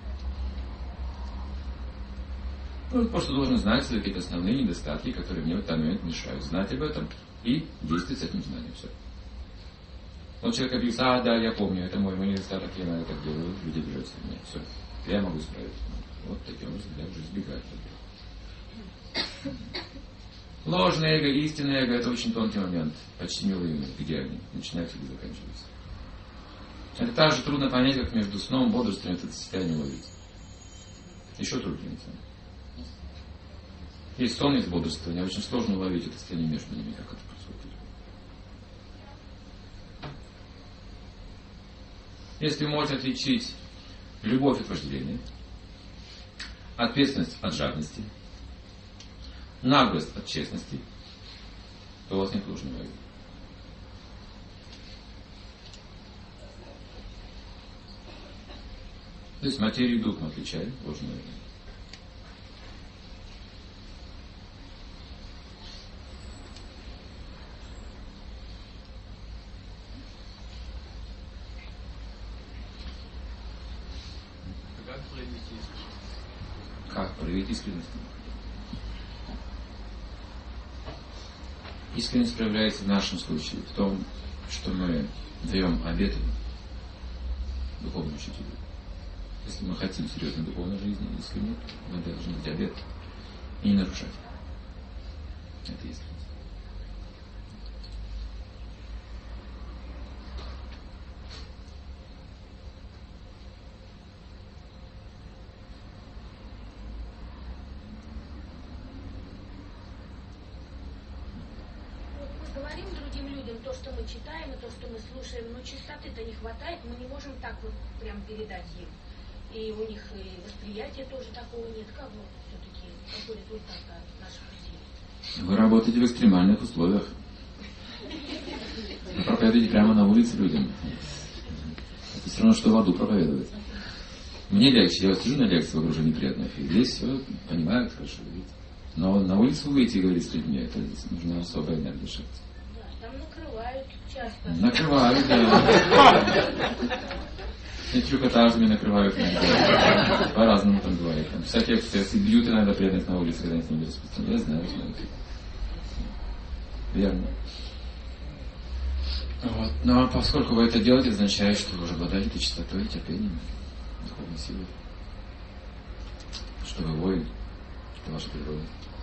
Ну, просто должен знать свои какие-то основные недостатки, которые мне в этот момент мешают. Знать об этом и действовать с этим знанием. Все. Вот человек объявился, да, я помню, это мой недостаток, я на это делаю, люди обижаются на меня. Все. Я могу справиться. Вот таким образом я уже избегаю этого. Ложное эго, истинное эго — это очень тонкий момент, почти неуловимый, где они начинаются и заканчиваются. Это так же трудно понять, как между сном и бодрствованием это состояние ловить. Еще труднее. Есть сон, есть бодрствование, очень сложно уловить это состояние между ними, как это происходит. Если вы можете отличить любовь от вожделения, ответственность от жадности, наглость от честности, то у вас нет ложного эго. То есть материю и дух мы отличаем, ложное эго. Как проявить искренность? Искренность проявляется в нашем случае в том, что мы даем обеты духовному учителю. Если мы хотим серьезной духовной жизни, искренне, мы должны дать обет и не нарушать. Это искренность. говорим другим людям то, что мы читаем, и то, что мы слушаем, но чистоты-то не хватает, мы не можем так вот прям передать им. И у них и восприятия тоже такого нет. Как вот все-таки какой результат от наших усилий? Вы работаете в экстремальных условиях. Вы проповедуете прямо на улице людям. Это все равно, что в аду проповедовать. Мне легче, я сижу на лекции в окружении преданных, и здесь все понимают хорошо, видите. Но на улицу выйти и говорить с людьми, это нужна особая энергия шахты. Да, там накрывают часто. Накрывают, да. И трюкотажами накрывают иногда. По-разному там бывает. Там всякие эксцессы. Бьют иногда преданных на улице, когда они с ними распространяют. Я знаю. Верно. Вот. Но поскольку вы это делаете, означает, что вы уже обладаете чистотой, терпением, духовной силой. Что вы воин. Это ваша природа.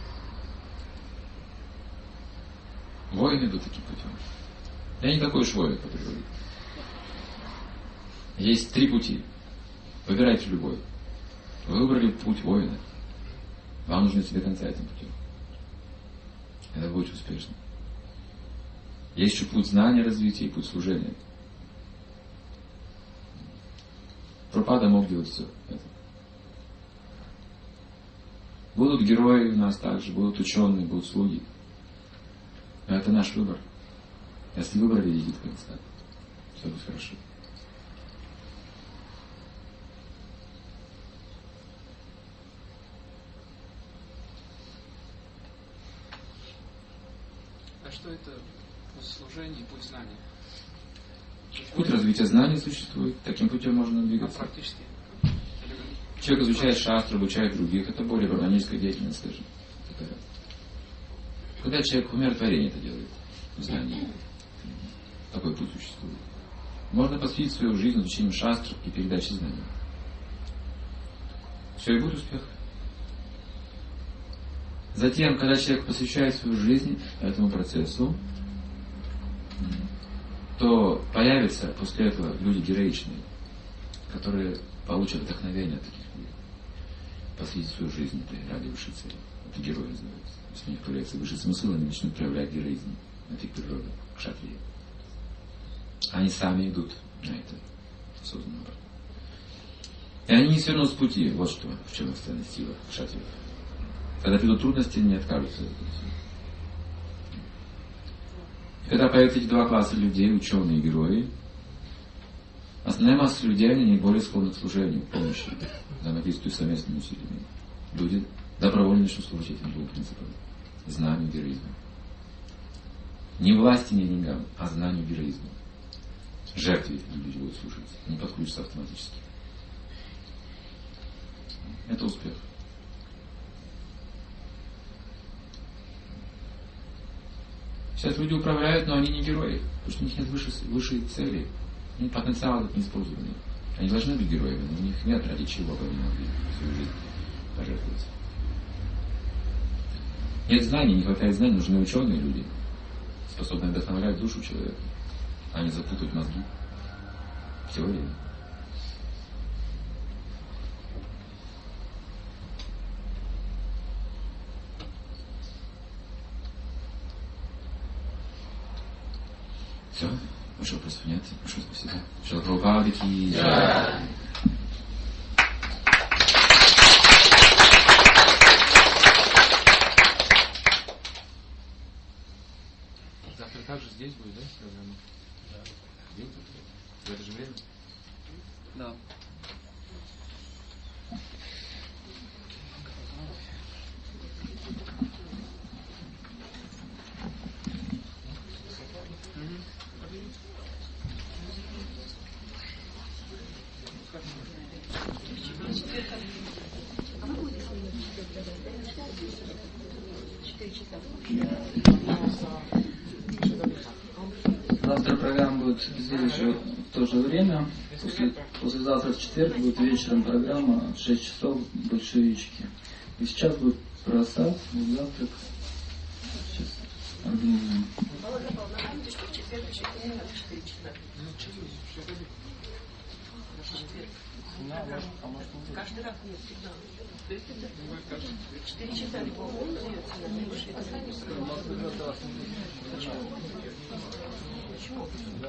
Воины идут таким путем. Я не такой уж воин по природе. Есть 3 пути. Выбирайте любой. Вы выбрали путь воина. Вам нужно идти до конца этим путем. Это будет успешно. Есть еще путь знания, развития и путь служения. Прабхупада мог делать все это. Будут герои у нас также, будут ученые, будут слуги. Но это наш выбор. Если выбрали, идите до конца. Все будет хорошо. А что это путь служения и путь знания? Путь развития знаний существует. Таким путем можно двигаться. Практически. Человек изучает шастру, обучает других. Это более браманическая деятельность, скажем. Когда человек умиротворение это делает, знание. Такой путь существует. Можно посвятить свою жизнь изучению шастр и передаче знаний. Все, и будет успех. Затем, когда человек посвящает свою жизнь этому процессу, то появятся после этого люди героичные, которые получат вдохновение от таких людей. Посвятить свою жизнь ради высшей цели. Это герои называются. Если у них появляется высший смысл, они начнут проявлять героизм от их природы, кшатрии. Они сами идут на это осознанно. И они не свернут с пути. Вот что, в чем основная сила кшатриев. Когда придут трудности, они не откажутся от этого. И когда появятся эти 2 класса людей, ученые и герои, основная масса людей, они более склонны к служению, к помощи, взаимодействию совместными усилиями. Люди добровольно начнут служить этим 2 принципам. Знанию, героизму. Не власти, не деньгам, а знанию, героизму. Жертве эти люди будут служить, не подключатся автоматически. Это успех. Сейчас люди управляют, но они не герои, потому что у них нет высшей цели. Они потенциал этот не использованы. Они должны быть героями, но у них нет ради чего бы они могли свою жизнь пожертвовать. Нет знаний, не хватает знаний, нужны ученые люди, способные вдохновлять душу человека, а не запутать мозги теориями. Все, больше вопросов нет. Большое спасибо. Шрила Прабхупада ки джай. Завтра также здесь будет, да, программа? Да. Здесь? В это же время? Да. Завтра программа будет здесь же в то же время. Послезавтра в четверг будет вечером программа, 6 часов, большевички. И сейчас будет просад, завтрак. Сейчас организуем. Каждый раз нет всегда. То есть это 4 часа любого он дается на наивысшее. Почему?